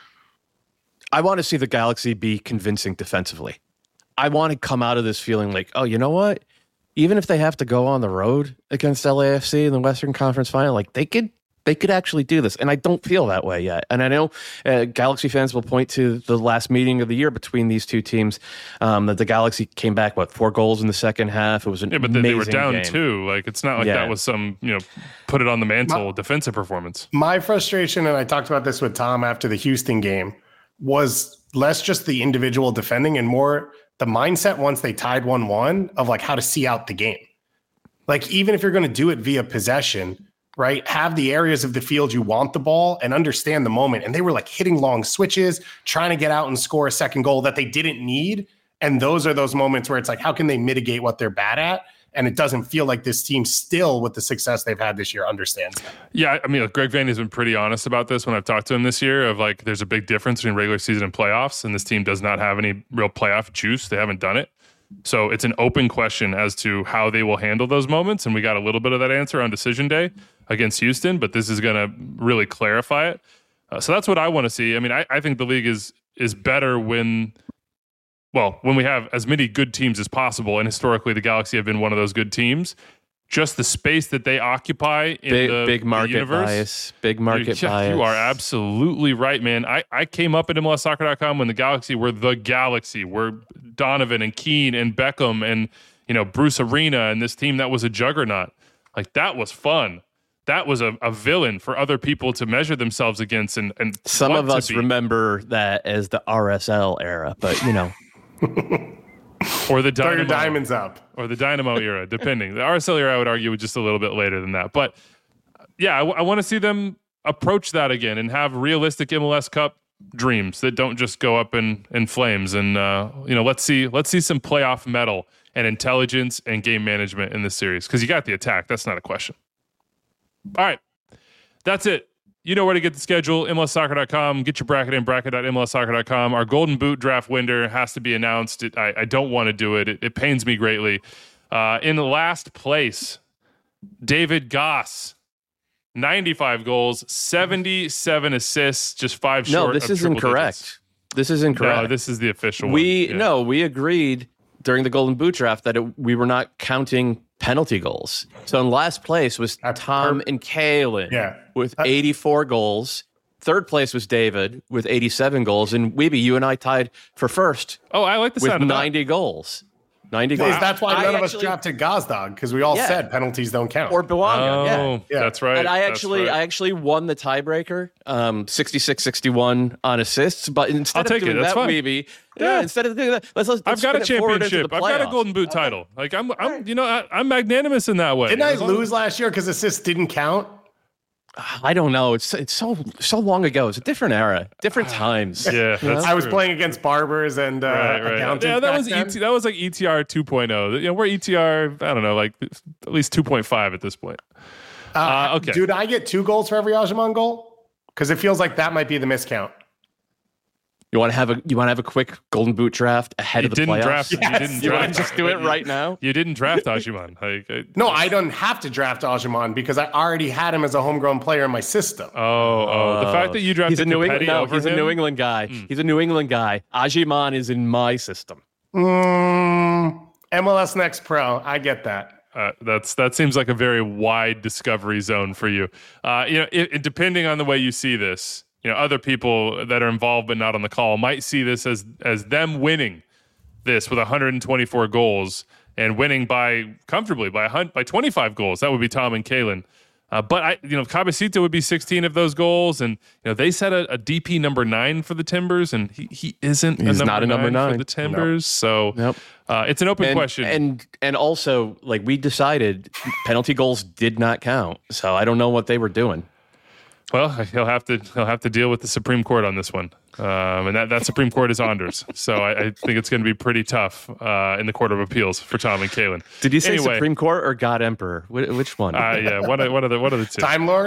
I want to see the Galaxy be convincing defensively. I want to come out of this feeling like, oh, you know what? Even if they have to go on the road against L A F C in the Western Conference Final, like they could, they could actually do this. And I don't feel that way yet. And I know uh, Galaxy fans will point to the last meeting of the year between these two teams. Um, that the Galaxy came back, what, four goals in the second half. It was an yeah, but amazing they were down game. two. Like it's not like Yeah. that was some you know put it on the mantle my, defensive performance. My frustration, and I talked about this with Tom after the Houston game, was less just the individual defending and more the mindset once they tied one one of like how to see out the game. Like, even if you're going to do it via possession, right, have the areas of the field you want the ball and understand the moment. And they were like hitting long switches, trying to get out and score a second goal that they didn't need. And those are those moments where it's like, how can they mitigate what they're bad at? And it doesn't feel like this team still, with the success they've had this year, understands that. Yeah, I mean, look, Greg Vanney has been pretty honest about this when I've talked to him this year of like, there's a big difference between regular season and playoffs, and this team does not have any real playoff juice. They haven't done it. So it's an open question as to how they will handle those moments. And we got a little bit of that answer on decision day against Houston, but this is going to really clarify it. Uh, so that's what I want to see. I mean, I, I think the league is is better when... Well, when we have as many good teams as possible, and historically the Galaxy have been one of those good teams, just the space that they occupy in big, the, big market the universe. bias. Big market you, bias. You are absolutely right, man. I, I came up at M L S soccer dot com when the Galaxy were the Galaxy, were Donovan and Keane and Beckham and you know Bruce Arena and this team that was a juggernaut. Like that was fun. That was a, a villain for other people to measure themselves against. And, and some of us be. remember that as the R S L era, but you know. Or the Throw Dynamo, your diamonds up. Or the Dynamo era, depending. The R S L era, I would argue, was just a little bit later than that. But yeah, I, w- I want to see them approach that again and have realistic M L S Cup dreams that don't just go up in, in flames. And uh, you know, let's see let's see some playoff mettle and intelligence and game management in this series because you got the attack. That's not a question. All right, that's it. You know where to get the schedule, M L S soccer dot com. Get your bracket in, bracket dot M L S soccer dot com. Our Golden Boot draft winner has to be announced. It, I, I don't want to do it. It, it pains me greatly. Uh, in the last place, David Goss. ninety-five goals, seventy-seven assists, just five short No, this of is triple incorrect. digits. This is incorrect. No, this is the official we, one. Yeah. No, we agreed during the Golden Boot draft that it, we were not counting penalty goals. So in last place was That's Tom per- and Kalen Yeah. with Uh, eighty-four goals. Third place was David with eighty-seven goals. And Weeby, you and I tied for first Oh, I like the with sound of that. ninety goals. ninety goals. Is that's why I none of us actually- drafted Gazdag, because we all Yeah. said penalties don't count. Or Bawanga, yeah. Oh, Yeah. that's right. And I That's actually, right. I actually won the tiebreaker, um, sixty-six sixty-one on assists. But instead I'll of take it. doing That's that, fine. Weeby, yeah. Yeah. instead of doing that, let's let's. I've let's got a spin it forward into championship. the I've got a playoffs. Golden Boot title. Like I'm, I'm, you know, I, I'm magnanimous in that way. Didn't I As long- lose last year because assists didn't count? I don't know. It's it's so so long ago. It's a different era, different times. Yeah, that's I was true. playing against barbers and uh, Right, right. accountants. Yeah, that back was then. E T, that was like E T R two point oh. You know, we're E T R. I don't know, like at least two point five at this point. Uh, okay. Dude, I get two goals for every Ajman goal? Because it feels like that might be the miscount. You want to have a you want to have a quick Golden Boot draft ahead You of the didn't playoffs? draft. You Yes. didn't You want draft. to just do it you- right now? You didn't draft Ajiman. Like, I- No, I don't have to draft Ajman because I already had him as a homegrown player in my system. oh, oh, the fact that you drafted He's a New Capetti England. No, over he's a him- New England guy. He's a New England guy. Ajiman is in my system. Mm, M L S Next Pro. I get that. Uh, that's that seems like a very wide discovery zone for you. Uh, you know, it, it, depending on the way you see this, you know, other people that are involved but not on the call might see this as as them winning this with one hundred twenty-four goals and winning by comfortably by a, by twenty-five goals. That would be Tom and Kalen. Uh, but I, you know, Cabecita would be sixteen of those goals, and you know they set a, a D P number nine for the Timbers, and he he isn't He's a number not a number nine for nine. the Timbers. So Nope. uh, it's an open And, question. and and also, like we decided, penalty goals did not count. So I don't know what they were doing. Well, he'll have to he'll have to deal with the Supreme Court on this one, um, and that, that Supreme Court is Anders. So I, I think it's going to be pretty tough uh, in the Court of Appeals for Tom and Kalen. Did you say Anyway, Supreme Court or God Emperor? Wh- Which one? Uh, yeah, one of one of the one of the two. Time Lord?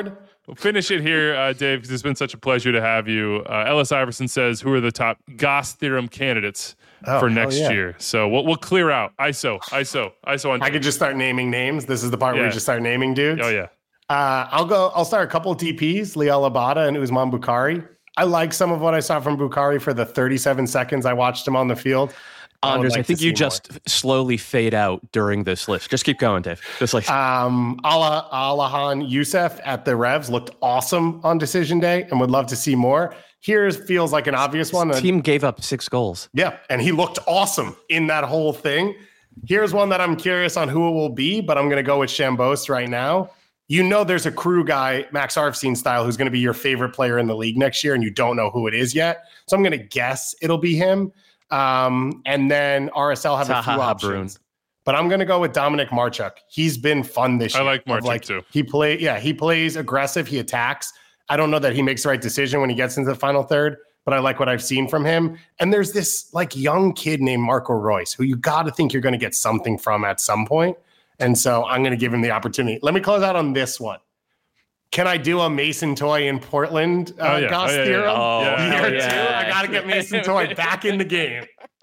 we'll finish it here, uh, Dave, because it's been such a pleasure to have you. Uh, Ellis Iverson says, who are the top Goss theorem candidates Oh, for hell next yeah. year? So we'll we'll clear out I S O, I S O, I S O on. I could just start naming names. This is the part where Yeah. we just start naming dudes. Oh yeah. Uh, I'll go. I'll start a couple of T Ps, Liel Abada and Usman Bukhari. I like some of what I saw from Bukhari for the thirty-seven seconds I watched him on the field. I would Anders, like I to think you see just slowly fade out during this list. Just keep going, Dave. Just like more. Um, Allah Alahan Youssef at the Revs looked awesome on decision day, and would love to see more. Here feels like an obvious one. the team gave up six goals. Yeah, and he looked awesome in that whole thing. Here's one that I'm curious on who it will be, but I'm going to go with Chambos right now. You know there's a crew guy, Max Arfstein style, who's going to be your favorite player in the league next year, and you don't know who it is yet. So I'm going to guess it'll be him. Um, and then R S L have a few Taha options. Brun. But I'm going to go with Dominic Marchuk. He's been fun this I year. like Of, Marchuk too. He play, yeah, he plays aggressive. He attacks. I don't know that he makes the right decision when he gets into the final third, but I like what I've seen from him. And there's this like young kid named Marco Royce, who you got to think you're going to get something from at some point. And so I'm going to give him the opportunity. Let me close out on this one. Can I do a Mason Toy in Portland uh, Oh, yeah. Goss Oh, yeah, yeah, theorem? yeah. Oh, Yeah. Year hell two, yeah. I got to get Mason Toy back in the game.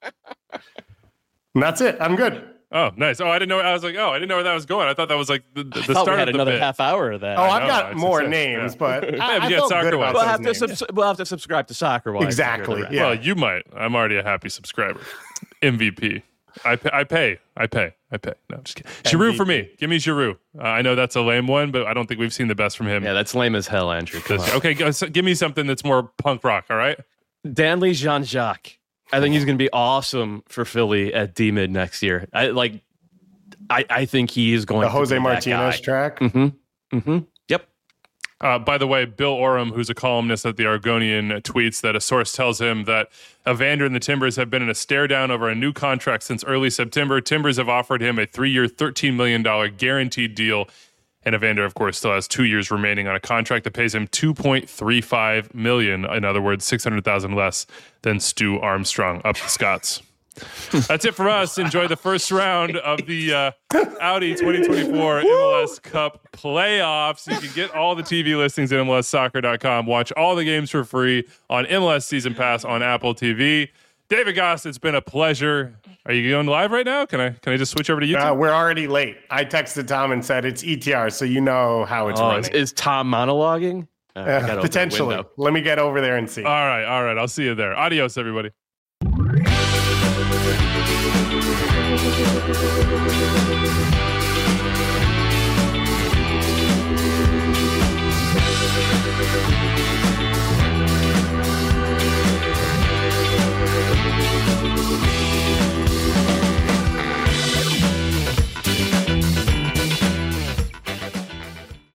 And that's it. I'm good. Oh, nice. Oh, I didn't know. I was like, oh, I didn't know where that was going. I thought that was like the, the I thought start we had of the another bit. half hour of that. Oh, I I've know, got it's more just- names, yeah. but Yeah, I, but I you got felt soccer good wise. about We'll those have to names. subs- we'll have to subscribe to Soccer Wise. Exactly, to hear the yeah. Well, you might. I'm already a happy subscriber. M V P. I pay. I pay. I pay. I pay. No, I'm just kidding. Giroud for me. Give me Giroud. Uh, I know that's a lame one, but I don't think we've seen the best from him. Yeah, that's lame as hell, Andrew. Come This- on. okay, go- so give me something that's more punk rock. All right. Danley Jean-Jacques. I think he's going to be awesome for Philly at D-mid next year. I like. I, I think he is going The to Jose be that Martinez guy. track. Mm-hmm. Mm-hmm. Yep. Uh, by the way, Bill Oram, who's a columnist at the Argonian, uh, tweets that a source tells him that Evander and the Timbers have been in a stare down over a new contract since early September. Timbers have offered him a three-year, thirteen million dollars guaranteed deal. And Evander, of course, still has two years remaining on a contract that pays him two point three five million dollars. In other words, six hundred thousand dollars less than Stu Armstrong. Up the Scots. That's it for us. Enjoy the first round of the uh, Audi twenty twenty-four M L S Cup playoffs. You can get all the T V listings at M L S soccer dot com. Watch all the games for free on M L S Season Pass on Apple T V. David Goss, it's been a pleasure. Are you going live right now? Can I can I just switch over to YouTube? Uh, we're already late. I texted Tom and said it's E T R, so you know how it's Oh, is, running. is Tom monologuing? Uh, I gotta Uh, open the potentially. window. Let me get over there and see. all right, all right. I'll see you there. Adios, everybody.